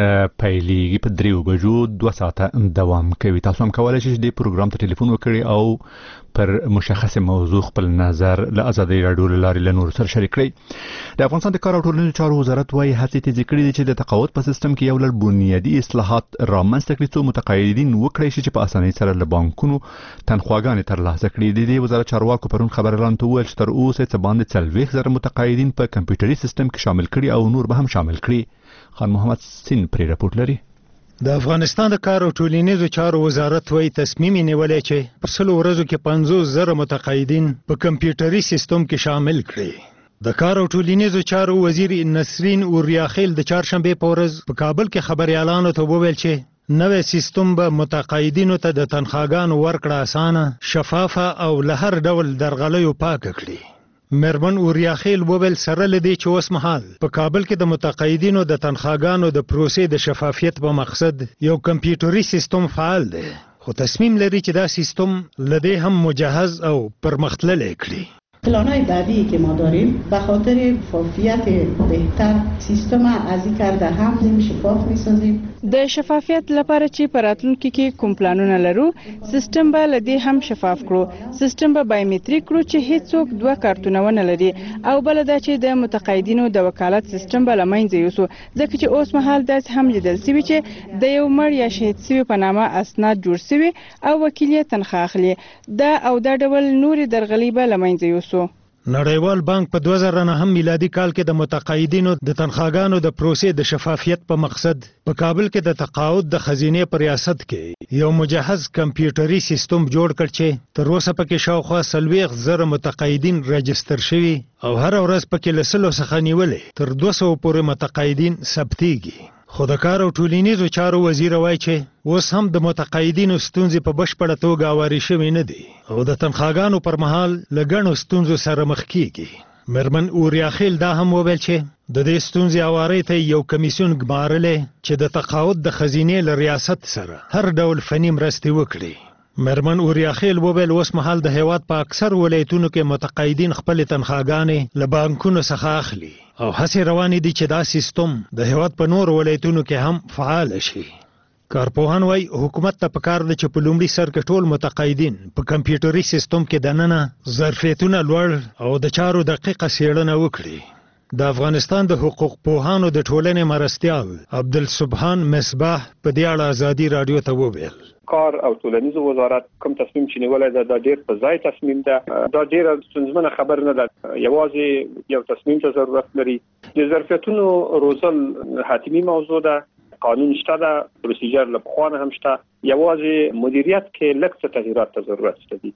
پیلېږي په دریو بجو دوه ساعته دوام کوي. تاسو هم کولای شئ د پروګرام ته ټلیفون وکړئ او پر مشخصه موضوع خپل نظر له ازادۍ راډیو لارې له نور سره شریک کړئ. د افغانستان د کار او ټولنیزو چارو وزارت وايي هڅې تیزې کړې دي چې د تقاعد په سیستم کې یو لړ بنیادي اصلاحات رامنځته کړي څو متقاعدین وکړي شي چې په اسانۍ سره له بانکونو تنخواګانې ترلاسه کړي. د دې وزارت چارواکو پرون خبر اعلان وکړ چې تر اوسه څه باندې څلوېښت زره متقاعدین په کمپیوټري سیستم کې شامل کړي او نور به هم شامل کړي. خان محمد سین پرې راپورټ لري. د افغانستان د کار او ټولنیزو چارو وزارت وايي تصمیم نیولې چې پر سلو ورځو کې پنځوس زره متقاعدین په کمپیوټري سیستم کې شامل کړي. د کار او ټولنیزو چارو وزیر نسرین اوریاخیل د چهارشنبه په ورځ په کابل کې خبري اعلان ته وویل چې نوې سیستم به متقاعدینو ته د تنخواګانو ورکړه اسانه، شفافه او له هر ډول درغلیو پاک کړي. مرمن اوریاخیل وویل سره لدی چې اوس مهال په کابل کې د متقاعدینو د تنخواګانو د پروسې د شفافیت په مقصد یو کمپیوټري سیستم فعال دی، خو تصمیم لري چې دا سیستم لدی هم مجهز او پرمختللی کړي. پلان‌های بعدی که ما داریم به خاطر شفافیت بهتر سیستم از این کرده هم شفاف می‌سازیم. د شفافیت لپاره چې پراتونکو کې کوم پلانونه لرو سیستم به لدی هم شفاف کړو. سیستم به بایومټریک کړو چې هیڅوک دوه کارتونه ونه لري او بل دا چې د متقاعدینو د وکالت سیستم به لمنځه یوسو ځکه چې اوس مهال داس هم لیدل شوی چې د یو مړ یا شهید شوی په نامه اسناد جوړ شوی او وکیل یې تنخواه اخلي. دا او دا ډول نوري درغلي به لمنځه یوسو. نړیوال بانک په دوه زره نهم میلادي کال کې د متقاعدینو د تنخواګانو د پروسې د شفافیت په مقصد په کابل کې د تقاعد د خزینې په ریاست کې یو مجهز کمپیوټري سیستم جوړ کړ چې تر اوسه پکې شاوخوا څلوېښت زره متقاعدین رجستر شوي او هر ورځ پکې له سلو څخه نیولې تر دوه سوه پورې متقاعدین ثبتېږي. خو د کار او ټولنیزو چارو وزیر وایي چې اوس هم د متقاعدینو ستونزې په بشپړه توګه هوارې شوې نه دي او د تنخواګانو پر مهال له ګڼو ستونزو سره مخ کیږي. مرمن اوریاخیل دا هم وویل چې د دې ستونزې هوارۍ ته یو کمیسیون ګمارلی چې د تقاعد د خزینې له ریاست سره هر ډول فني مرستې وکړي. مرمن اوریاخیل وویل اوس مهال د هیواد په اکثر ولایتونو کې متقاعدین خپل تنخواګانې له بانکونو څخه اخلي او هڅې روانې دي چې دا سیستم د هیواد په نور ولایتونو کې هم فعال شي. کارپوهان وايي حکومت ته پکار ده چې په لومړي سر کې ټول متقاعدین په کمپیوټري سیستم کې دننه ظرفیتونه لوړ او د چارو دقیقه څېړنه وکړي. د افغانستان د حقوق پوهانو د ټولنې مرستیال عبدالسبحان مصباح په دې اړه ازادي راډیو ته وویل کار او ټولنیز وزارت کوم تصمیم چې نیولای دا د ډیر په ځای تصمیم ده. دا ډیر ستونزمنه خبر نه ده. یوازې یو تصمیم ته ضرورت لري. د ظرفیتونو روزل حتمی موضوع ده. قانون شته ده، پروسیجر له پخوانه هم شته. یوازې مدیریت کې لږ څه تغییرات ته ضرورت شته دي.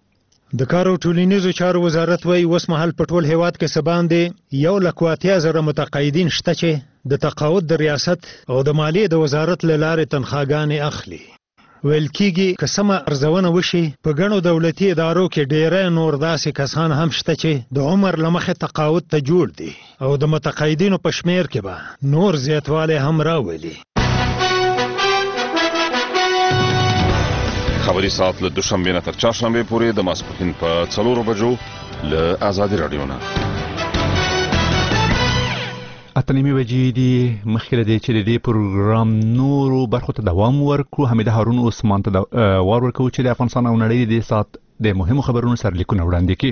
د کار او ټولنیزو چارو وزارت وايي اوس مهال په ټول هیواد کې څه باندې یو لک او اتیا زره متقاعدین شته چې د تقاعد د ریاست او د مالیې د وزارت له لارې تنخواګانې اخلي. ویل کېږي که سمه ارزونه وشي په ګڼو دولتي ادارو کې ډېری نور داسې کسان هم شته چې د عمر له مخې تقاعد ته جوړ دي او د متقاعدینو په شمیر کې به نور زیاتوالی هم راولي. خبري ساعت له دوشنبې نه تر چهارشنبې پورې د ماسپښین په څلورو بجو له آزادي راډیو نه. اته نیمې بجې دي. مخکې له دې چې د دې پروګرام نورو برخو ته دوام ورکړو، حمیده هارون عثمان ته وار ورکوو چې د افغانستان او نړۍ د دې ساعت د مهمو خبرونو سرلیکونه وړاندې کړي.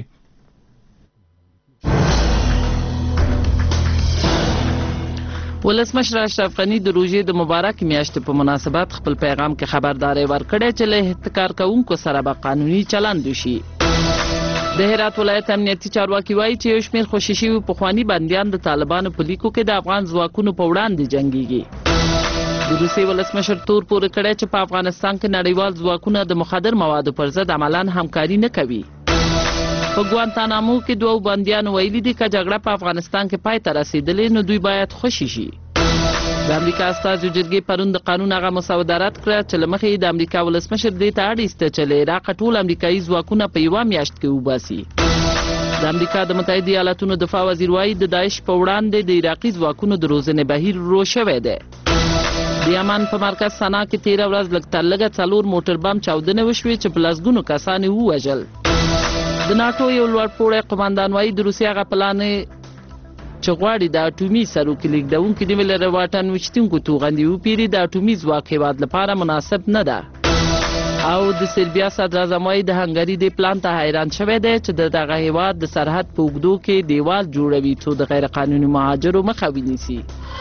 ولسمشر اشرف غنی د روژې د مبارک میاشتې په مناسبت خپل پیغام کې خبرداري ورکړې چې له احتکار کوونکو سره به قانوني چلند وشي. د هرات ولایت امنیتي چارواکي وایي چې یو شمېر خوشي شوي پخواني بندیان د طالبانو په لیکو کې د افغان ځواکونو په وړاندې جنګیږي. د روسیې ولسمشر تور پورې کړی چې په افغانستان کې نړیوال ځواکونه د مخدر موادو پر ضد عملاً همکاري نه کوي. په ګوانتانامو کې دوه بندیانو ویلي دي که جګړه په افغانستان کې پای ته رسېدلې نو دوی باید خوشي شي. د امریکا استازو جرګې پرون د قانون هغه مسوده رد کړه چې له مخې د امریکا ولسمشر دې ته اړ ایسته چې له عراقه ټول امریکایي ځواکونه په یوه میاشت کې وباسي. د امریکا د متحده ایالاتونو دفاع وزیر وایي د داعش په وړاندې د عراقي ځواکونو د روزنې بهیر ورو شوی دی. د یمن په مرکز سنا کې تېره ورځ لږ تر لږه څلور موټر بم چاودنې وشوې چې په لسګونو کسان یې ووژل. د ناټو یو لوړپوړی قماندان وایي د روسیې هغه پلان چې غواړي د اټومي سروکي لیږدونکي نوي له واټن ویشتونکو توغندي وپیري د اټومي ځواک هېواد لپاره مناسب نه ده. او د سربیا صدراعظم وایي د هنګري دې پلان ته حیران شوی دی چې د دغه هېواد د سرحد په اوږدو کې دیوال جوړوي څو د غیر قانوني مهاجرو مخه ونیسي.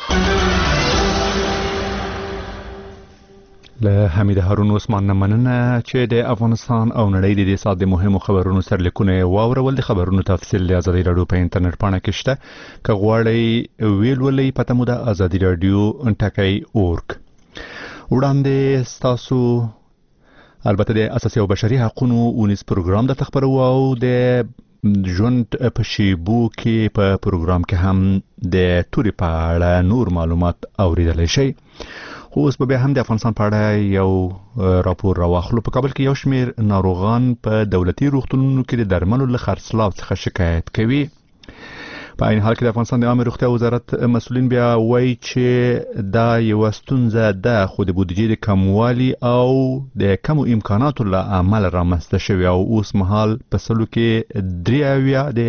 له حمیده هارون عثمان نه مننه چې د افغانستان او نړۍ د دې ساعت د مهمو خبرونو سرلیکونه واورول. د خبرونو تفصیل د آزادي راډیو په انټرنیټ پاڼه کې شته. که غواړئ ویلولئ پته مو د آزادي راډیو ټکی اورګ. وړاندې ستاسو البته د اساسي او بشري حقوقو اونیز پروګرام د خبرو او د ژوند په شیبو کې په پروګرام کې هم د توري په اړه نور معلومات اوریدلی شئ. خو اوس به بیا هم د افغانستان په اړه یو راپور راواخلو. په کابل کې یو شمېر ناروغان په دولتي روغتونونو کې د درملو له خرڅلاو څخه شکایت کوي. په عین حال کې د افغانستان د عامه روغتیا وزارت مسؤلین بیا وایي چې دا یوه ستونزه ده خو د بودیجې د کموالي او د کمو امکاناتو له امله رامنځته شوې او اوس مهال په سلو کې درې اویا د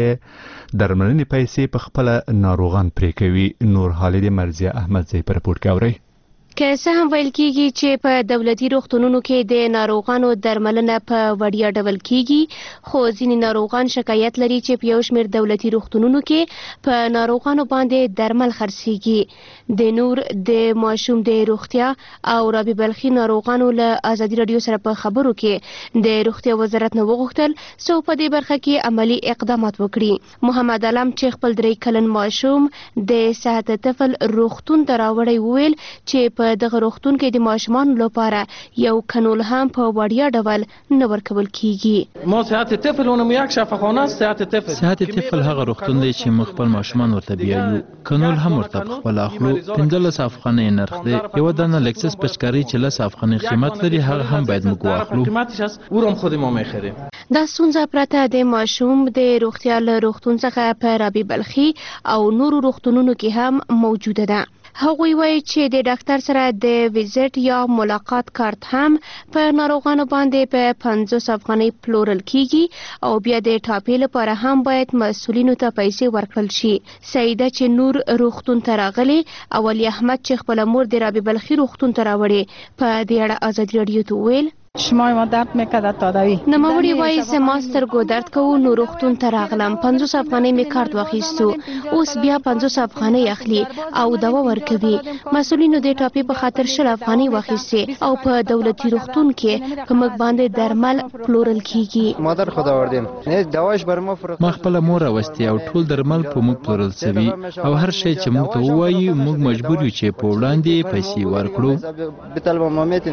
درملنې پیسې په خپله ناروغان پرې کوي. نور حالې د مرضیه احمدزی په رپورټ کې اورئ. که څه هم ویل کېږي چې په دولتي روغتونونو کې د ناروغانو درملنه په وړیا ډول کېږي خو ځینې ناروغان شکایت لري چې په یو شمېر دولتي روغتونونو کې په ناروغانو باندې درمل خرڅېږي. د نور د ماشوم د روغتیا او رابي بلخي ناروغانو له آزادي راډیو سره په خبرو کې د روغتیا وزارت نه وغوښتل څو په دې برخه کې عملی اقدامات وکړي. محمد علم چې خپل درې کلن ماشوم د صحت طفل روغتون ته راوړی وویل چې په دغه روغتون کې د ماشومانو لپاره یو کانول هم په وړیا ډول نه ورکول کیږي. ما صحت طفل اونم یک شفاخانه است. صحت طفل صحت طفل هغه روغتون دی چې موږ خپل ماشومان ورته بیایو. کانول هم ورته خپل اخلو. پنځلس افغانۍ نرخ دی. یو دانه لکسس پچکاری چې لس افغانۍ قیمت لري هغه هم باید موږ واخلو. قیمتش است او هم خود ما میخریم. دا ستونزه پرته د ماشوم د روغتیا له روغتون څخه په رابي بلخي او نورو روغتونونو کې هم موجوده ده. هغوی وایي چې د ډاکټر سره د ویزټ یا ملاقات کارت هم په ناروغانو باندې په پنځوس افغانۍ پلورل کیږي او بیا د ټاپې لپاره هم باید مسؤلینو ته پیسې ورکړل شي. سیده چې نور روغتون ته راغلی او علي احمد چې خپله مور د رابي بلخي روغتون ته راوړې په دې اړه آزادي راډیو ته وویل شمای ما درد میکرد تا دوی نموړي وایي زما سترګو درد کوو نو روغتون ته راغلم. پنځوس افغانۍ مې کارت واخیستو اوس بیا پنځوس افغانۍ اخلي او دوا ورکوي. مسؤلینو د ټاپې په خاطر شل افغانۍ واخیستې او په دولتي روغتون کې په موږ باندې درمل پلورل کیږي. مادر خدا وردیم نه دواش بر ما فروخت. ما خپل مور راوستي او ټول درمل په موږ پلورل شوی او هر شی چې موږ ته وایي موږ مجبور یو چې په وړاندې پیسې ورکړو.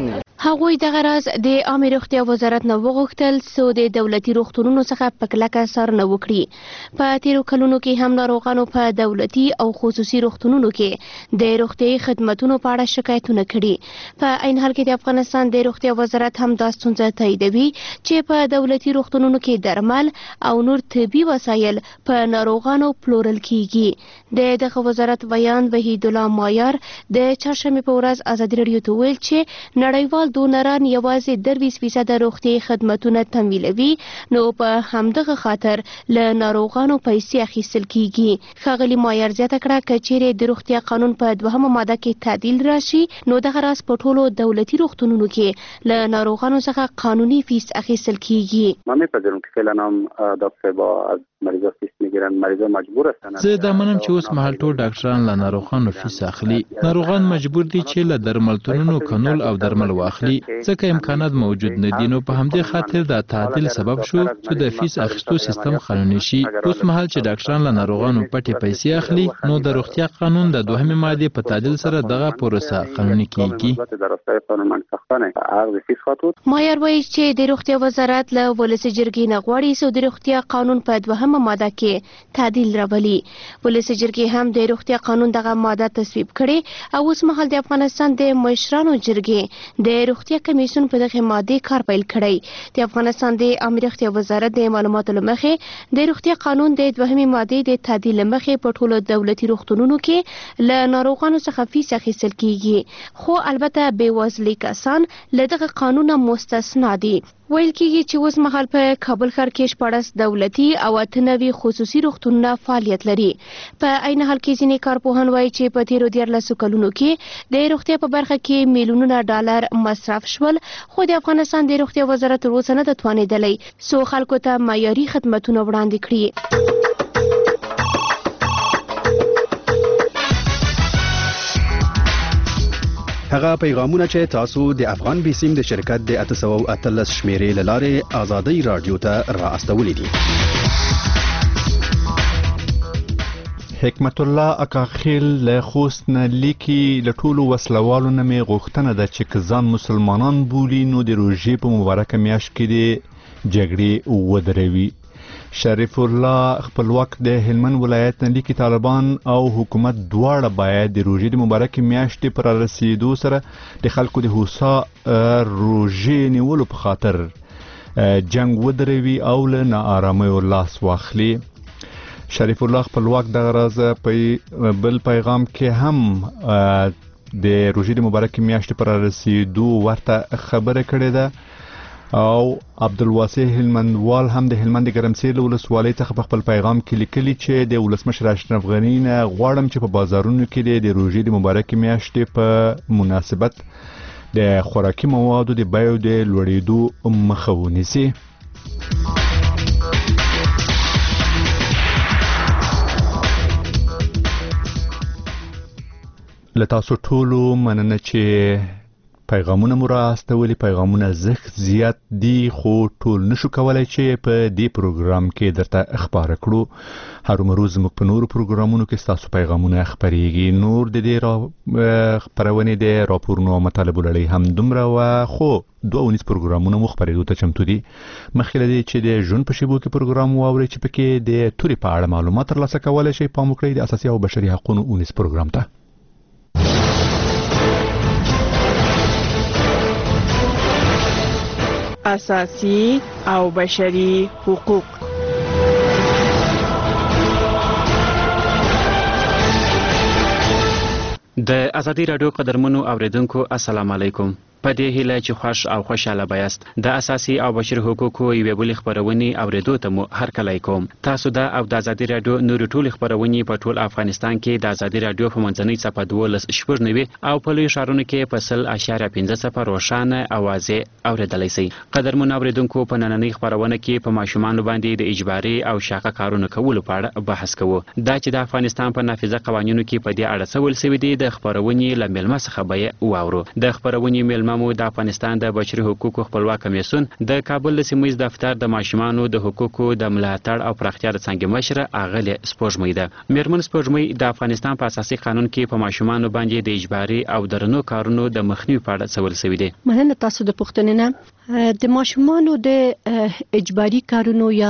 هغوی دغه راز د عامه روغتیا وزارت نه وغوښتل څو د دولتي روغتونونو څخه په کلکه څارنه وکړي. په تیرو کلونو کې هم ناروغانو په دولتي او خصوصي روغتونونو کې د روغتیايي خدماتونو په اړه شکایتونه کړي. په عین حال کې د افغانستان د روغتیا وزارت هم دا ستونزه تاییدوي چې په دولتي روغتونونو کې درمل او نور طبي وسایل په ناروغانو پلورل کیږي. د دغه وزارت بیان وحید الله مایار د چهارشنبه په ورځ ازادي راډیو ته ویل چې نړیوال دونران یوازې درویس فیصد روغتیايي خدماتونه تمویلوي، نو په همدغه خاطر له ناروغانو پیسې اخیستل کیږي. ښاغلي مایار زیاته کړه که چیرې د روغتیا قانون په دوهمه ماده کې تعدیل راشي نو دغه راز په ټولو دولتي روغتونونو کې له ناروغانو څخه قانوني فیس اخیستل کیږي. ما میپذیرم که فعلا هم دکتر با از مریضا فیس میگیرن، مریضا مجبور هستن. زه دا منم چې اوس مهال ټول ډاکټران له ناروغانو فیس اخلي. ناروغان مجبور دي چې له درملتونونو کنول او درمل واخلي، ځکه امکانات موجود نه دي. نو په همدې خاطر دا تعدیل سبب شو چې د فیس اخیستو سیستم قانوني شي. اوس مهال چې ډاکټران له ناروغانو پټې پیسې اخلي نو د روغتیا قانون د دوهمې مادې په تعدیل سره دغه پروسه قانوني کیږي. مایار وایي چې د روغتیا وزارت له ولسي جرګې نه غواړي چې د روغتیا قانون په دوهمه ماده کې تعدیل راولي. ولسي جرګې هم د روغتیا قانون دغه ماده تصویب کړي او اوس مهال د افغانستان د مشرانو جرګې د روغتیا کمیسیون په دغه ماده کار پیل کړی. د افغانستان د عامه روغتیا وزارت د معلوماتو لمخې د روغتیا قانون د دوهمې ماده د تعدیل لمخې په ټولو دولتي روغتونونو کې له ناروغانو څخه فیس اخیستل کیږي، خو البته بېوزلي کسان له دغه قانون مستثنا دي. ویل کېږي چې اوس مهال په کابل ښار کې شپاړس دولتي او اته نوي خصوصي روغتونونه فعالیت لري. په عین حال کې ځینې کارپوهان وایي چې په تیرو دیارلسو کلونو کې د روغتیا په برخه کې میلیونونه ډالر مصرف شول، خو د افغانستان د روغتیا وزارت تر اوسه نه ده توانېدلی څو خلکو ته معیاري خدمتونه وړاندې کړي. هغه پیغامونه چې تاسو د افغان بیسیم د شرکت د اته سوه او اتلس شمیرې له لارې ازادۍ راډیو ته را استولي دي. حکمت الله اکاخیل له خوست نه لیکي له ټولو وسلوالو نه مې غوښتنه ده چې که ځان مسلمانان بولي نو د روژې په مبارکه میاشت کې د جګړې ودروي. شریف الله خپلواک د هلمند ولایت نه لیکي طالبان او حکومت دواړه باید د روژې د مبارکې میاشتې پر رسیدو سره د خلکو د هوسا روژې نیولو په خاطر جنگ ودروي او له نااراميو لاس واخلي. شریف الله خپلواک دغه راز په بل پیغام کې هم د روژې د مبارکې میاشتې پر رسیدو ورته خبره کړې ده او عبدالواسع هلمندوال هم د هلمند ګرمسیر ولسوالۍ څخه په خپل پیغام کې لیکلي چې د ولسمشر اشرف غني نه غواړم چې په بازارونو کې د روژې د مبارکې میاشتې په مناسبت د خوراکي موادو د بیو د لوړېدو مخه ونیسي. له تاسو ټولو مننه چې پیغامونه مو را استولي. پیغامونه زښت زیات دي خو ټول نشو کولای چې په دې پروګرام کې درته خبره کړو. هرومرو زموږ په نورو پروګرامونو کې ستاسو پیغامونه خپریږي. نور د دې را خپرونې د راپورونو او مطالبو لړۍ هم دومره وه، خو دوه ونیز پروګرامونه مو خپرېدو ته چمتو دي. مخکې له دې چې د ژوند په شیبو کې پروګرام واورئ چې پکې د تورې په اړه معلومات ترلاسه کولی شئ، پام وکړئ د اساسي او بشري حقونو ونیز پروګرام ته. اساسی او بشري حقوق. د ازادي راډیو قدرمنو اوریدونکو السلام علیکم. په دې هیله چې خوش او خوشاله بایست. د اساسي او بشري حقوقو یوې بلې خبرونې اوریدو ته مو هرکلی کوم. تاسو دا او د ازادي راډیو نورې ټولې خبرونې په ټول افغانستان کې د ازادي راډیو په منځنۍ څپه دولس شپږ نوي او په لویو ښارونو کې په سل اشاریه پنځه څپه روښانه اوازې اوریدلی شئ. قدرمنو اوریدونکو په نننۍ خبرونه کې په ماشومانو باندې د اجباري او شاقه کارونو کولو په اړه بحث کوو. دا چې د افغانستان په نافذه قوانینو کې په دې اړه څه ویل شوي دي د خبرونې له میلمه څخه به یې واورو. د خبرونې میلمه نیمه مو د افغانستان د بشري حقوقو خپلواک کمیسیون د کابل سیمه دفتر د ماشومانو د حقوقو د ملاتړ او پراختیا د څنګه مشره اغله سپوږمۍ ده. میرمن سپوږمۍ د افغانستان په اساسي قانون کې په ماشومانو باندې د اجباري او درنو کارونو د مخنیوي په اړه څه ویل شوی دی؟ مننه تاسو د پوښتنې نه. د ماشومانو د اجباري کارونو یا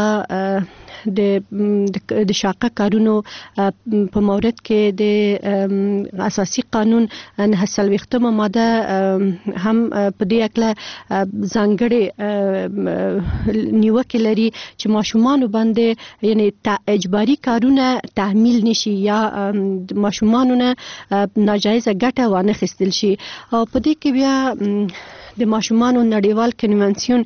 د د شاقه کارونو په مورد کې د اساسي قانون نه سلويختمه ماده هم په دې اکله ځانګړي نیوکه لري چې ماشومان باندې یعنی اجباري کارونه تحمیل نشي یا ماشومان نه ناجایز ګټه وانه خستل شي. او په دې کې بیا د ماشومان نړیوال کنونسیون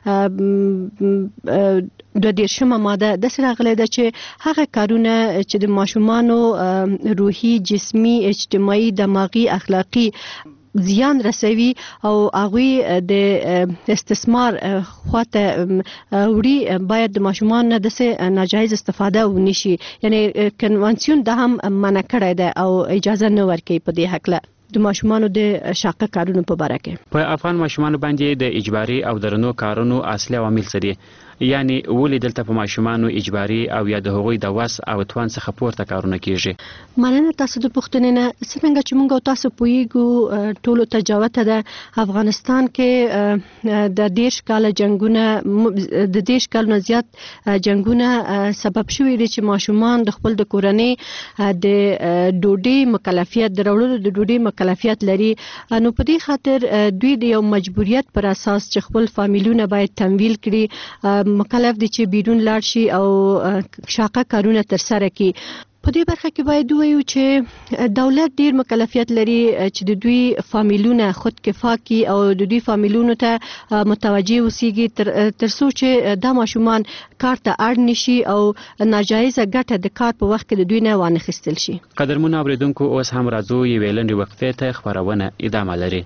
د دیرشمه ماده د سره غلې ده چې هغه کارونه چې د ماشومانو روحي، جسمي، اجتماعي، دماغي، اخلاقي زیان رسوي او هغه د استثمار خواته وړي باید د ماشومان نه د ناجایز استفاده ونشي. یعنی کنونسیون د هم منع کړی ده او اجازه نه ورکوي په دې حق له د ماشومانو د شاقه کارونو په باره کې. په افغان ماشومانو باندې د اجباري او درنو کارونو اصلي عوامل څه دي؟ یعنی ولې دلته په ماشومانو اجباري او یا د هغوی د وس او توان څخه پورته کارونه کیږي؟ مننه تاسو د پوښتنې نه. څنګه چې موږ تاسو پوهیږو ټولو ته جوته ده افغانستان کې د دیش کال جنگونه د دیش کال نه زیات جنگونه سبب شوی دي چې ماشومان د خپل د کورنۍ د ډوډۍ مکلفیت درولو د ډوډۍ مکلفیت لري. نو په دې خاطر دوی د یو مجبوریت پر اساس چې خپل فامیلونه باید تمویل کړي مکلف دي چې بیرون لاړ شي او شاقه کارونه تر سره کړي. په دې برخه کې باید وایو چې دولت ډیر مکلفیت لري چې د دوی فامیلونه خود کفا کی او د دوی فامیلونو ته متوجي وسیږي تر څو چې دا ماشومان کار ته اړ نشي او ناجایز ګټه د کار په وخت کې د دوی نه وانه خستل شي. قدرمن اوریدونکو اوس هم راځو یوې لنډې وقفې ته خبرونه ادامه لري.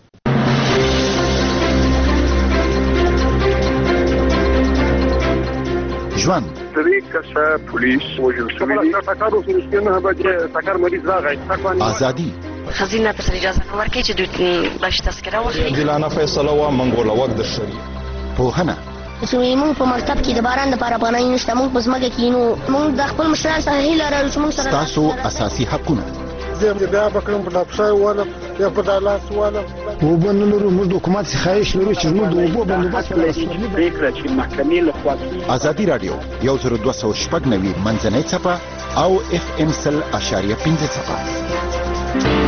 ژوند درې کسه پولیس وژل شوي دي. ټکر وسو نه به ټکر مریض راغی. ازادي خزینه ته اجازه نه ورکړي چې دوی باش تذکره واخلي. عادلانه فیصله و منګول وخت د شری پوهنه زموږ په مکتب کې د باران لپاره افغانۍ نشته. موږ په ځمکه کې نو موږ د خپل مشران سره هیله لرو چې موږ سره تاسو اساسي حقونه زه بیا بکرم په ډاپشای والا یا په دالاس والا وبنلو موږ د حکومت خواهش لرو چې موږ د اوبو بندوبست ولرو. فکر چې محکمې له خوا ازادي رادیو یو زر دوه سوه شپږ نوي منځنۍ څپه او اف ام سل اشاریه پنځه څپه.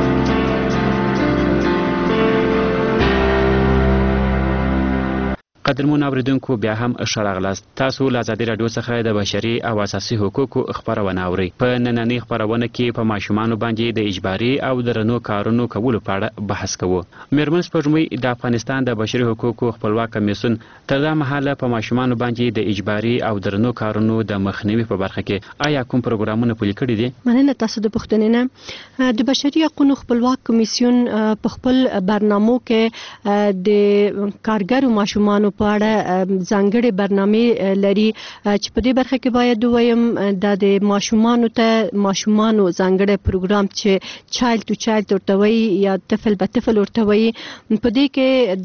قدرمن اوریدونکو بیا هم ښه راغلاست. تاسو له ازادي رادیو څخه د بشري او اساسي حقوقو خبرونه اورئ. په نننۍ خبرونه کې په ماشومانو باندې د اجباري او درنو کارونو کولو په اړه بحث کوو. میرمن سپوږمۍ د افغانستان د بشري حقوقو خپلواک کمیسیون تر دا مهاله په ماشومانو باندې د اجباري او درنو کارونو د مخنیوي په برخه کې آیا کوم پروګرامونه پلي کړي دي؟ مننه تاسو د پوښتنې نه. د بشري حقوقو خپلواک کمیسیون په خپل برنامو کې د کارګرو ماشومانو په اړه ځانګړي برنامه لري چې په دې برخه کې باید وایم د ماشومانو ته ماشومانو ځانګړي پروګرام چې چایلډ ټو چایلډ ورته وایي یا طفل به طفل ورته وایي. په دې کې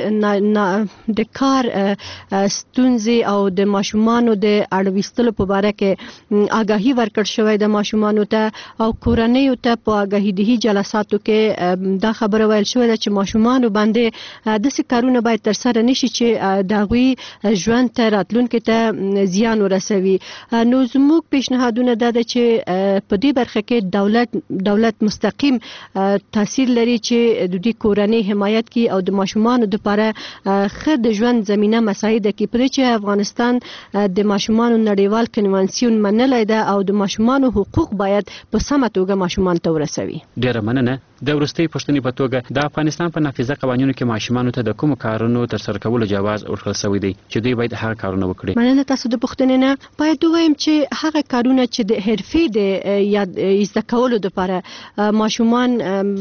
د د کار ستونزې او د ماشومانو د اړوستلو په اړه کې آگاهي ورکړ شوې د ماشومانو ته او کورنیو ته په آگاهي دهي جلساتو کې دا خبره ویل شوې ده چې ماشومانو باندې د څه کارونه باید تر سره نشي چې داوی ژوند ته راتلونکي ته زیان ورسوي. نو زموږ پیشنهادونه دا ده چې په دې برخه کې دولت دولت مستقیم تاثیر لري چې د دې کورنۍ حمایت کوي او د ماشومانو لپاره ښه د ژوند زمينه مساعده کوي. پرې چې افغانستان د ماشومانو نړیوال کنونسیون منلای ده او د ماشومانو حقوق باید په سمه توګه ماشومان ته ورسوي. ډیره مننه. د ورستۍ پښتنې په توګه د افغانستان په نافذه قوانینو کې ماشومانو ته د کوم کارونو تر سره کولو جواز ورکړل شوی دی چې دوی باید هغه کارونه وکړي؟ مننه تاسو د پوښتنې نه. باید وایم چې هغه کارونه چې د حرفې د یا زده کولو لپاره ماشومان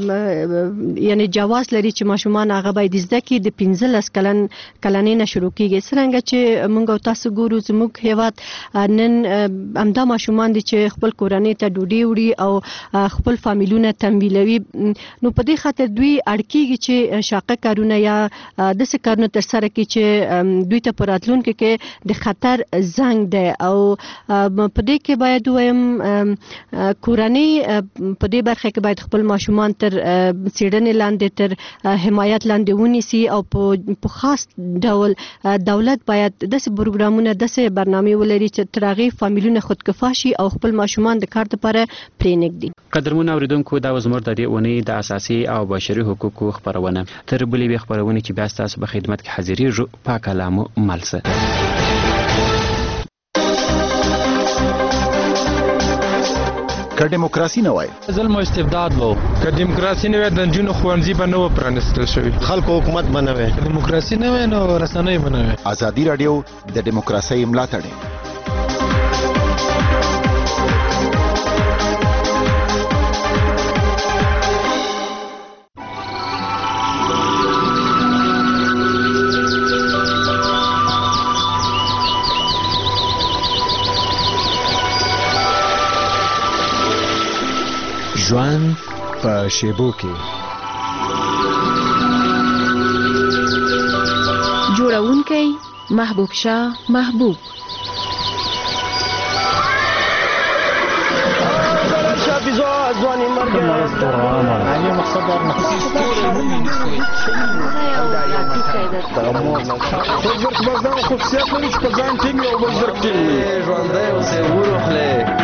یعنی جواز لري چې ماشومان هغه باید زده کړي د پنځلس کلن کلنې نه شروع کیږي. څنګه چې موږ تاسو ګورو زموږ هیواد نن همدا ماشومان دي چې خپل کورنۍ ته ډوډۍ وړي او خپل فامیلونه تمویلوي. نو په دې خاطر دوی اړکیږي چې شاقه کارونه یا د څه کارونه تر سره کوي چې دوی ته په راتلونکي کې د خطر زنګ دی او په دې کې باید وایم کورنۍ په دې برخه کې باید خپل ماشومان تر څېړنې لاندې تر حمایت لاندې ونیسي او په خاص ډول دولت باید داسې پروګرامونه داسې برنامې ولري چې تر هغې فامیلونه خودکفا شي او خپل ماشومان د کار دپاره پرېنږدي. قدرمنو اوریدونکو دا زموږ د دې اونۍ د اساسي او بشري حقوقو خپرونه. تر بلې یوې خپرونې چې بیا ستاسو په خدمت کې حاضرېږو پاک کلامو ملسه. که دیموکراسي نه وای ظلم او استبداد وو، که دیموکراسي نه وای د نجونو ښوونځي به نه و پرانیستل شوي، خلکو حکومت به نه وای، که دیموکراسي نه وای نو رسنۍ به نه وای. ازادي راډیو د دیموکراسۍ ملاتړی. ژوند په شیبو کې جوړونکی محبوب شاه محبوب ځواني مرګ یو مقصد در بزرګ بزرګ خصوصیت لري چې په ځان ټینګ او بزرګ ټینګ ژوندی اوسې وروخلې.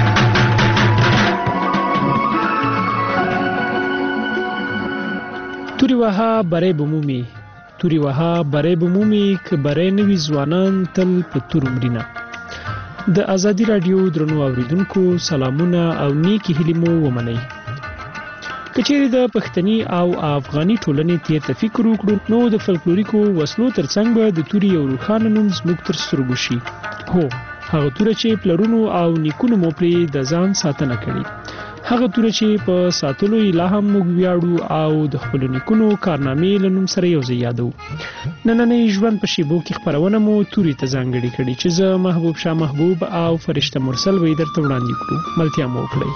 توری وها برای بمومی توری وها برای بمومی که برای نوی ځوانان تل په تور مرینه. د ازادي رادیو درنو اوریدونکو سلامونه او نیکی هیلې مو ومنئ. کچېرې د پښتني او افغاني ټولنې تیر ته فکر وکړو نو د فلکلوریکو وسلو ترڅنګ به د توري یو روښانه نوم زموږ تر سترګو شي. هو هغه توره چې پلرونو او نیکونو مو پرې د ځان ساتنه کړې، هغه توره چې په ساتلو یې لا هم موږ ویاړو او د خپلو نیکونو کارنامې له نوم سره یو ځای یادو. نننۍ ژوند په شیبو کې خپرونه مو توري ته ځانګړې کړې چې زه محبوب شاه محبوب او فرشته مرسل به یې درته وړاندې کړو. ملتیا مو وکړئ.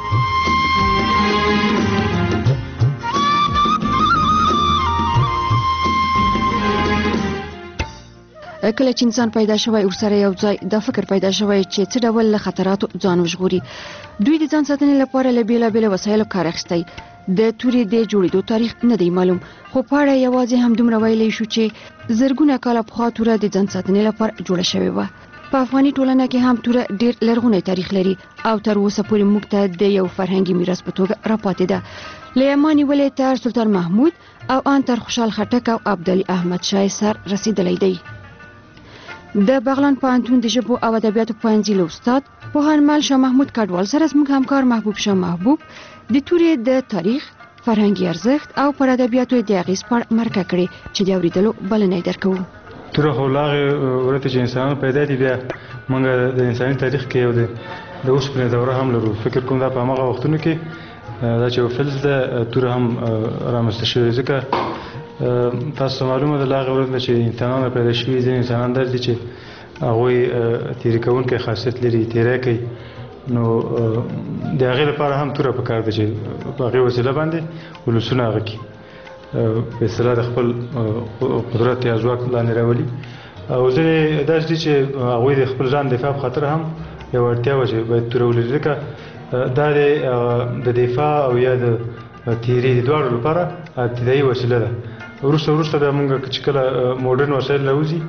کله چې انسان پیدا شوی ورسره یو ځای د فکر پیدا شوی چې څه ډول له خطراتو ځان وژغوري. دوی د ځان ساتنې لپاره له بیلابیلو وسایلو کار اخیستی. د توري د جوړېدو تاریخ نه دی معلوم، خو په اړه یوازې همدومره ویلی شو چې زرګونه کاله پخوا توره د ځان ساتنې لپاره جوړه شوې وه. په افغاني ټولنه کې هم توره ډېر لرغونی تاریخ لري او تر اوسه پورې موږ ته د یو فرهنګي میراث په توګه راپاتې ده. له یما نیولې تر سلطان محمود او ان تر خوشحال خټک او عبدالي احمد شاه سر رسیدلی دی. د بغلان پوهنتون د ژبو او ادبیاتو پوهنځي له استاد پوهنمل شاه محمود کډوال سره زموږ همکار محبوب شاه محبوب د تورې د تاریخ، فرهنګي ارزښت او پر ادبیاتو د اغیز په اړه مرکه کړې چې د اورېدلو بلنه یې درکوو. توره خو له هغې ورځې چې انسانان پیدا دي بیا موږ د انساني تاریخ کې یو د اوسپنې دوره هم لرو. فکر کوم دا په هماغه وختونو کې دا چې یو فلز ده توره هم رامنځته شوې، ځکه تاسو معلومه ده له هغې ورځې نه چې انسانان پیدا شوي ځینې انسانان داسې دي چې هغوی تېرې کوونکی خاصیت لري، تېری کوي، نو د هغې لپاره هم توره پکار ده چې په هغې وسیله باندې ولسونه هغه کړي، په اصطلاح د خپل قدرت یا ځواک لاندې راولي. او ځینې داسې دي چې هغوی د خپل ځان دفاع په خاطر هم یوه اړتیا وه چې باید توره ولري، ځکه دا د دفاع او یا د تېري د دواړو لپاره ابتدایي وسیله ده. وروسته وروسته بیا موږ چې کله موډرن وسایل راوځي،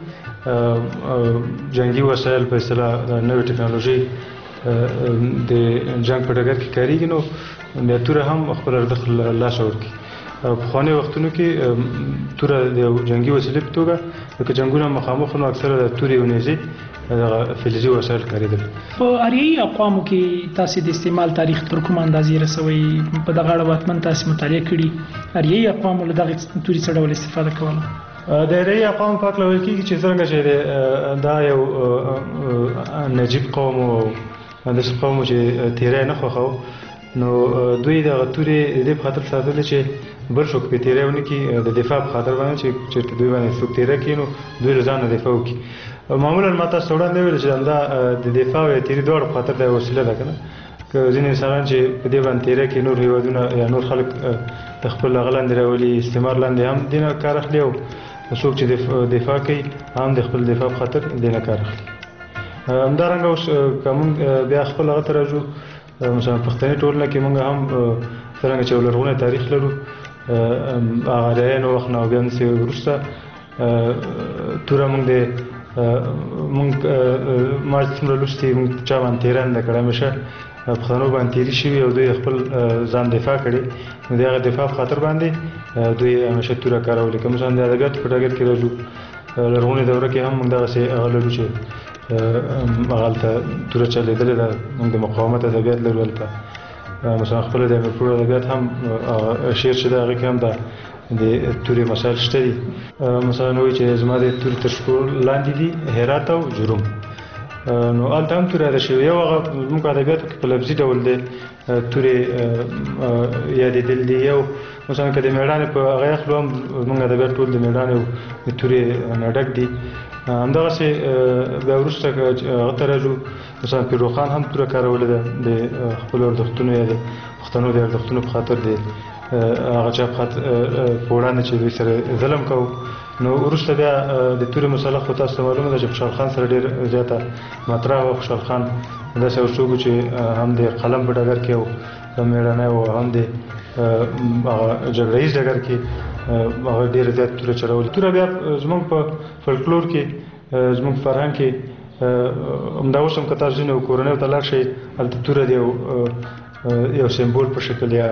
جنګي وسایل په اصطلاح نوې ټکنالوژي د جنګ په ډګر کې کارېږي، نو بیا توره هم خپل ارزښت له لاسه ورکړي. پخوانیو وختونو کې توره د یو جنګي وسیلې په توګه لکه جنګونه مخامخ نو اکثره د تورې او نیزې دغه فلزي وسایل کارېدل. په اریایي اقوامو کې تاسې د استعمال تاریخ تر کومه اندازې رسوئ؟ په دغه اړه حتمن تاسې مطالعه کړي. اریایي اقوامو له دغې تورې څه ډول استفاده کوله؟ د اریایي اقوامو په هکله ویل کېږي چې څرنګه چې دا یو نجیب قوم او داسې قوم و چې تېری نه خوښاو، نو دوی دغه تورې د دې په خاطر ساتلې چې بل څوک پرې تېری ونه کړي، د دفاع په خاطر باندې چې چېرته دوی باندې څوک تېری کړي نو دوی له ځانه دفاع وکړي. معمولا ما تاسو ته وړاندې وویل چې همدا د دفاع او تېري دواړو په خاطر دا یوه وسیله ده که نه، که ځینې انسانان چې په دې باندې تیره کې نور هیوادونه یا نور خلک د خپل هغه لاندې راولي استعمار لاندې هم دې نه کار اخلي او څوک چې دفاع کوي هم د خپل دفاع په خاطر دې نه کار اخلي. همدارنګه اوس که موږ بیا خپل هغه ته راځو مثلا پښتني ټولنه کې موږ هم څرنګه چې لرغونی تاریخ لرو هغه آریایانو وخت نه او بیا همداسې وروسته توره موږ د موږ ما چې څومره لوستي موږ چا باندې تیره نه ده کړې همیشه پښتنو باندې تیري شوي او دوی خپل ځان دفاع کړي نو د هغه دفاع په خاطر باندې دوی همیشه توره کارولې که مثلا د ادبیاتو په ډګر کې راځو لرغونې دوره کې هم موږ دغسې هغه لرو چې هغه هلته توره چلېدلې ده موږ د مقاومت ادبیات لرو هلته مثلا خپله د امیرپور ادبیات هم شعر چې ده هغې کې هم ده د تورې مسایل شته دي مثلا وایي چې زما د تورې تر شپو لاندې دي هرات او جروم نو هلته هم تورې یاده شوې یو هغه زموږ ادبیاتو کې په لفظي ډول دی تورې یادېدل دي یو مثلا که د میړانې په هغه اخلو هم زموږ ادبیات ټول د میړانې او د تورې نه ډک دي همدغسې بیا وروسته هغه ته راځو مثلا پیروخان هم توره کارولې ده د خپلو ارزښتونو یا د پښتنو د ارزښتونو په خاطر د هغه چا په وړاندې چې دوی سره ظلم کوو نو وروسته بیا د تورې مسله خو تاسو ته معلومه ده چې خوشحال خان سره ډېر زیاته مطرح وه خوشحال خان داسې یو څوک چې هم د قلم په ډګر کې او مېړنی و هم د هغه جګړه ییز ډګر کې هغه ډېره زیات توره چلولې توره بیا زموږ په فلکلور کې زموږ په فرهنګ کې همدا اوس هم که تاسو ځینې کورنیو ته لاړ شئ هلته توره د یو سمبول په شکل یا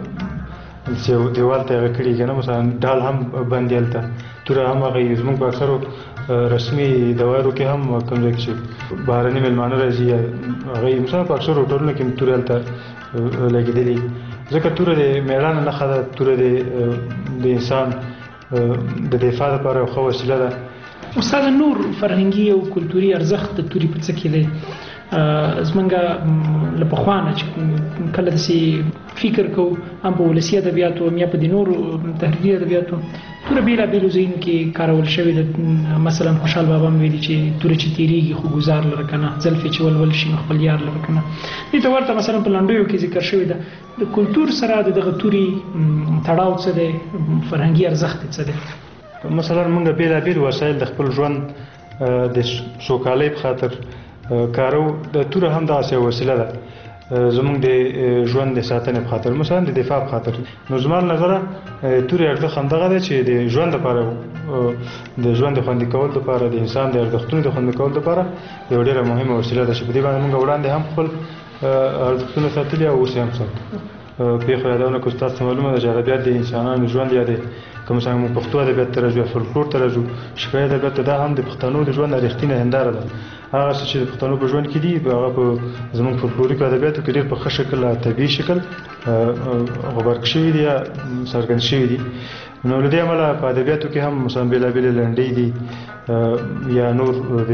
یو دیوال ته هغه کړي که نه مثلا ډال هم بند هلته توره هم هغه زموږ په اکثرو رسمي دوایرو کې هم کوم ځای کې چې بهرني مېلمانه راځي هغه مثلا په اکثرو هوټلونو کې هم تورې هلته لګېدلي ځکه توره د میړانه نښه ده توره د انسان د دفاع لپاره یو ښه وسیله ده. استاد نور فرهنګي او کلتوري ارزښت د تورې په څه کې دی زمونږ له پخوا نه چې کله داسې فکر کوو هم په ولسي ادبیاتو هم یا په د نورو تحریري ادبیاتو توره بېلابېلو ځایونو کې کارول شوې ده مثلا خوشحال بابا هم ویلي چې توره چې تېرېږي خو ګزار لره که نه زلفې چې ولول شي نو خپل یار لره که نه دې ته ورته مثلا په لنډیو کې ذکر شوې ده د کلتور سره د دغه تورې تړاو څه دی فرهنګي ارزښت څه دی مثلا موږ بېلابېل وسایل د خپل ژوند د سوکالۍ په خاطر کارو د توره هم داسې یو وسیله ده زموږ د ژوند د ساتنې په خاطر مثلا د دفاع په خاطر نو زما له نظره تورې ارزښت همدغه دی چې د ژوند لپاره د ژوند د خوندي کولو لپاره د انسان د ارزښتونو د خوندي کولو لپاره یو ډېره مهمه وسیله ده چې په دې باندې موږ وړاندې هم خپل ارزښتونه ساتلي او اوس یې هم ساتو پیښو یادونه کړو ستاسو ته معلومه ده چې ادبیات د انسانانو ژوند یا د که مثلا موږ پښتو ادبیات ته راځو یا فولکلور ته راځو شفاهي ادبیات ته دا هم د پښتنو د ژوند رښتینې هنداره ده هغه څه چې د پښتنو په ژوند کې دي هغه په زموږ فولکلوریکو ادبیاتو کې ډېر په ښه شکل طبیعي شکل غبرګ شوي دي یا څرګند شوي دي نو له دې امله په ادبیاتو کې هم مثلا بېلابېلې لنډۍ دي یا نور د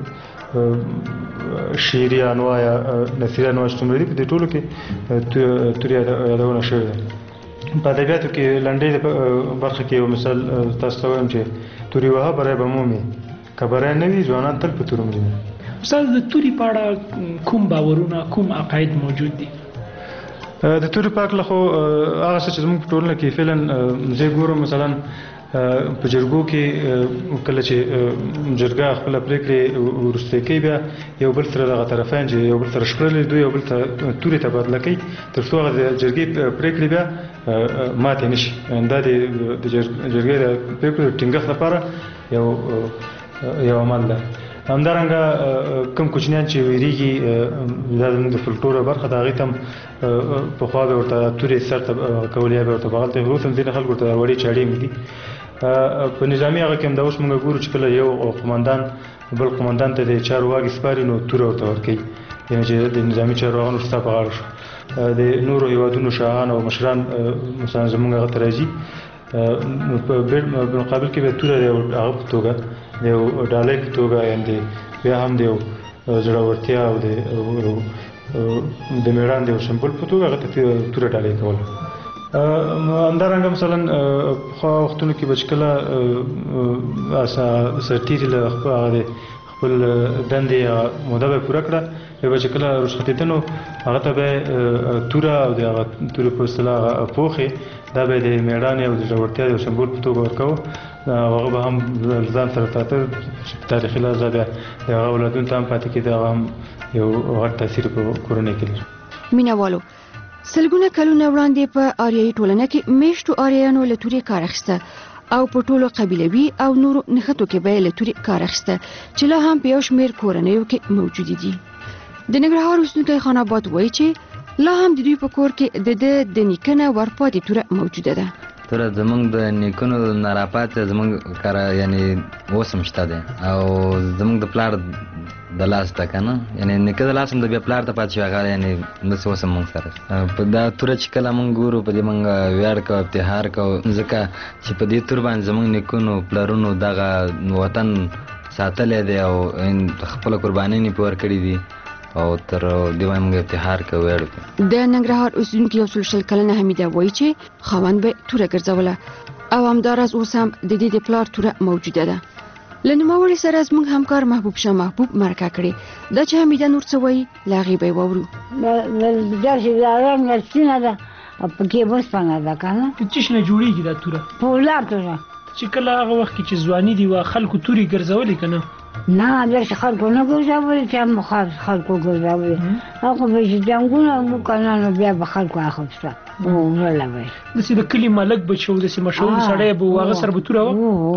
شعري انواع یا نثري انواع چې څومره دي په دې ټولو کې تورې یادونه شوې ده. په ادبیاتو کې لنډۍ برخه کې یو مثال تاسو ته وایم چې تورې وهه بری به مومي که بری نه وي ځوانان تل په تورو مري. استاد د تورې په اړه کوم باورونه کوم عقاید موجود دي؟ د تورې په هکله خو هغه څه چې زموږ په ټولنه کې فعلا زه ګورم مثلا په جرګو کې کله چې جرګه خپله پرېکړې وروستۍ کوي بیا یو بل سره دغه طرفین چې یو بل سره شخړلې دوی یو بل ته تورې تبادله کوي تر څو هغه د جرګې پرېکړې بیا ماتې نه شي. دا د جرګې د پرېکړو د ټینګښت لپاره یو یو عمل ده. همدارنګه کوم کوچنیان چې ویریږي دا زموږ د فولکلور برخه ده هغې ته هم پخوا به ورته تورې سر ته کولې یا به ورته بغل ته اوس هم ځینې خلکو ورته وړې چاړې دي. په نظامي هغه کې هم دا اوس موږ ګورو چې کله یو قمندان بل قمندان ته د چارواکي سپاري نو توره ورته ورکوي یعنې چې د نظامي چارواکانو ستا په غاړه شو. د نورو هېوادونو شاهان او مشران مثلا زموږ هغه ته راځي په مقابل کې به توره د هغه په توګه د یو ډالۍ په توګه یعنې بیا هم د یو زړورتیا او د میړانې د یو سمبول په توګه هغه ته توره ډالۍ کوله. همدارنګه مثلا پخوا وختونو کې به چې کله سرتیري له هغه د خپل دندې موده به پوره کړه بیا به چې کله رخصتېدنو هغه ته به توره او د هغه تورې په اصطلاح پوښې دا به د مېړانې او د زړورتیا د سمبول په توګه ورکوو هغه به هم ځان سره ساته تاریخي لحاظه بیا د هغه اولادونو ته هم پاتې کېده هغه هم یو غټ تاثیر په کورنۍ کې لري. مینهوالو سلګونه کلونه وړاندې په آریایي ټولنه کې میشتو آریایانو له تورې کار اخیسته او په ټولو قبیلوي او نورو نښتو کې به له تورې کار اخیسته چې لا هم په یو شمېر کورنیو کې موجودې دي. د ننګرهار اوسېدونکی خان آباد وایي چې لا هم د دوی په کور کې د ده د نیکه نه ورپاتې توره موجوده ده. توره زمونږ د نیکونو نه راپاتې زمونږ کاره یعنې اوس هم شته دی او زمونږ د پلار د لاس ته که نه یعنې نیکه د لاس هم د بیا پلار ته پاتې شوی هغه یعنې داسې اوس هم مونږ سره په دا توره چې کله مونږ ګورو په دې مونږ ویاړ کوو افتخار کوو ځکه چې په دې تور باندې زمونږ نیکونو پلرونو دغه وطن ساتلی دی او خپله قربانۍ پې ورکړي دي او تر دې باندې موږ افتخار کوو ویاړ کوو. د ننګرهار اوسېدونکي یو سل شل کلنه حمیده وایي چې خاوند به توره ګرځوله او همداراز اوس هم د دې د پلار توره موجوده ده. له نوموړي سره زموږ همکار محبوب شاه محبوب مرکه کړې دا چې حمیده نور څه وایي له هغې به یې واورو. داسې رنګ سپینه ده او پکې اوسپنه ده که نه د څه شي نه جوړېږي دا توره؟ پولاد توره چې کله هغه وخت کې چې ځواني دي وه خلکو تورې ګرځولې که نه؟ نه داسې خلکو نه ګرځولې چې هم خلکو ګرځولې هغه به چې جنګونه وو که نه نو بیا به خلکو اخیسته وړله به یې داسې د کلي ملک به چې و داسې مشهور سړی به و هغه سره به توره وه؟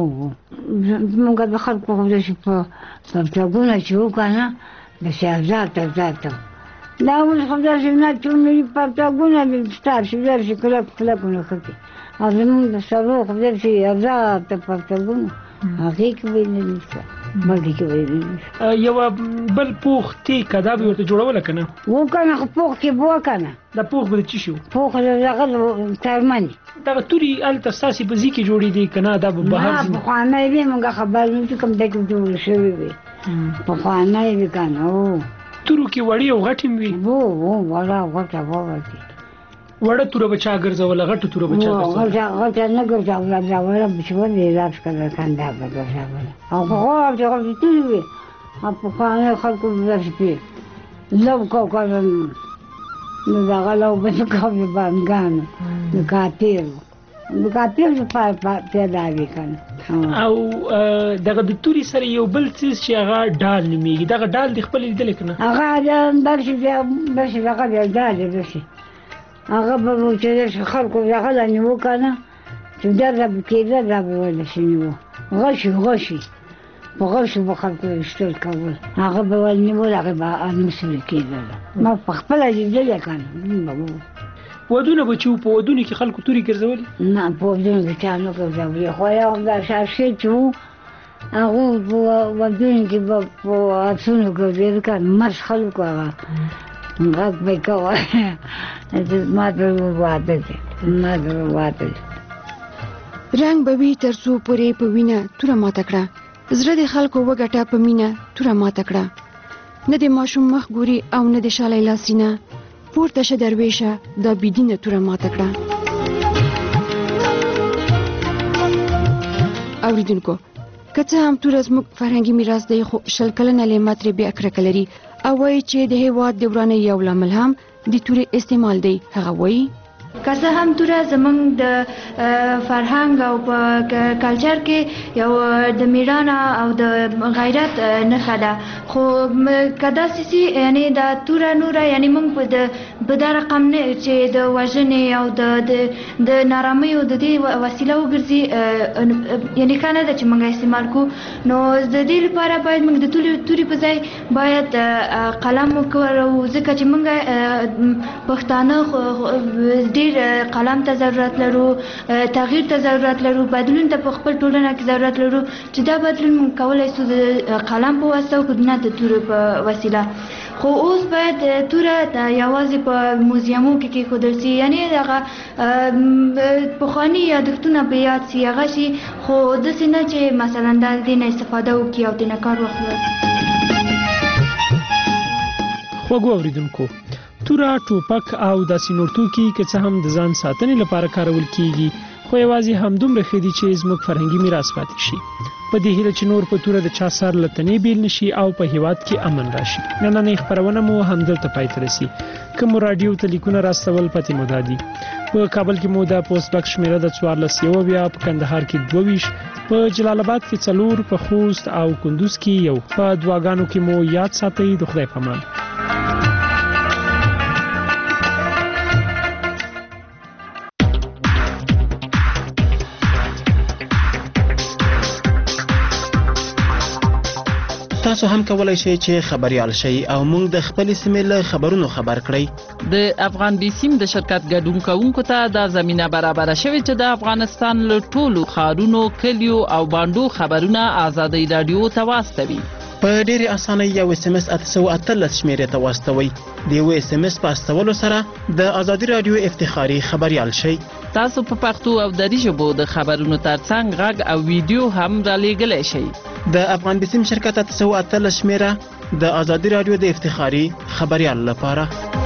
زمونږ د خلکو خو داسې په پرتګونه چې وو که نه داسې ازاد ازاد دا اوس خو داسې نه چونې پرتګونه شته چې داسې کلک کلک نښتي او زمونږ د سړو خو داسې ازاد پرتګونه هغې کې به یې نه دي شته بلکې کې به یې نه دي شته یوه بل پوخ تیکه دا به یې ورته جوړوله که نه؟ و که نه خو پوخ کې به وه که نه دا پوخ به د څه شي و؟ پوخ د دغه څرمن دغه تورې هلته ستاسې په ځي کې جوړېدې که نه دا به بهر ځي؟ نه پخوانی وې موږ خبر نه چې کوم ځای کې جوړې شوې وې پخوانی وې که نه هو تورو کې وړې او غټې هم وي؟ هو هو وړه او غټه وه وړه توره به چا ګرځوله غټه توره به چا ګرځوله؟ غټه نه ګرځوله دا وړه به چې ولې راز کړه کنده به ګرځوله او غټې غټې تورې وې او پخواني خلکو به داسې پې لو کو کړه نو دغه لو به نه کوو د بانګانو د کاپیرو د کاپیرو لپاره پیدا وي که نه او دغه د تورې سره یو بل څیز چې هغه ډال نومېږي دغه ډال دې خپله لیدلی که نه؟ هغه داسې داسې دغه دی ډال دی داسې هغه به مو چې داسې خلکو دغه له نیوه که نه چې دا به کېده دا به وداسې نیوه غشي غشي په غشو به خلکو ویشتل کول هغه به ونیول هغې به المسلې کېدله ما په خپله لیدلی که نه ودونه به چې وو په ودونو کې خلکو تورې ګرځولې؟ نه په ودونو کې چا نه ګرځولې خو یو همداسې اشې چې وو هغوی په ودونو کې به په عکسونو ګرځېده که نه مرس خلکو هغه غږ به یې کوه زما ترې واده دی زما ترې واده دی رنګ به وي تر څو پورې په وینه توره ماته کړه زړه د خلکو وګټه په مینه توره ماته کړه نه د ماشوم مخ ګوري او نه د شالی لاسینه پورته شه درویشه دا بېدینه توره ماته کړه. اوریدونکو که څه هم توره زموږ فرهنګي میراث دی خو شل کلنه لیمه ترې بې کرکه لري او وایي چې د هېواد د ورانۍ یو لامل هم د تورې استعمال دی. هغه وایي که څه هم توره زموږ د فرهنګ او په کلچر کې یو د میړانه او د غیرت نښه ده خو که داسې سي یعنې دا توره نوره یعنې موږ په د په دا رقم نه چې د وژنې او د د نارامیو د دې وسیله وګرځي یعنې ښه نه ده چې موږ استعمال کړو نو د دې لپاره باید موږ د تورې په ځای باید قلم وکاروو ځکه چې موږ پښتانه ډېر قلم ته ضرورت لرو تغییر ته ضرورت لرو بدلون ته په خپل ټولنه کې ضرورت لرو چې دا بدلون موږ کولی شو د قلم په واسطه وکړو نه د تورې په وسیله خو اوس باید توره یوازې په موزیمو کې کېښودل سي یعنې دغه پخواني یادښتونه په یاد سي هغه شي خو داسې نه چې مثلا د دې نه استفاده وکړي او دې نه کار واخلي. خوږو اورېدونکو توره ټوپک او داسې نور توکي که څه هم د ځان ساتنې لپاره کارول کیږي خو یوازې همدومره ښه دي چې زموږ فرهنګي میراث پاتې شي. په دې هیله چې نور په توره د چا سر له تنې بیل نشي او په هیواد کې امن راشي. نننۍ خپرونه مو همدلته پای ته رسي. که مو راډیو ته لیکونه راستول پتې مو دادي. په کابل کې مو د پوسټ بکس شمیره د څوارلس یو بیا په کندهار کې دوه ویشت، په جلال آباد کې څلور، په خوست او کندوز کې یو. په دواګانو کې مو یاد ساتئ. د خدای په امان. تاسو هم کولای شئ چې خبريال شئ او موږ د خپل سیمې له خبرونو خبر کړئ. د افغان بیسیم د شرکت ګډون کوونکو ته د زمينه برابر شوی چې د افغانستان له ټولو ښارونو، کلیو او باندو خبرونه آزادۍ رادیو ته واستوي. په ډېرې اسانۍ یو اس ام اس اته سوه اتلس شمیرې ته واستوئ. د یو اس ام اس په استولو سره د ازادي رادیو افتخاري خبريال شئ. تاسو په پښتو او دری ژبو د خبرونو ترڅنګ غږ او ویډیو هم را لېږلی شئ. د افغان بیسیم شرکت اته سوه اتلس شمیره د ازادي رادیو د افتخاري خبريال لپاره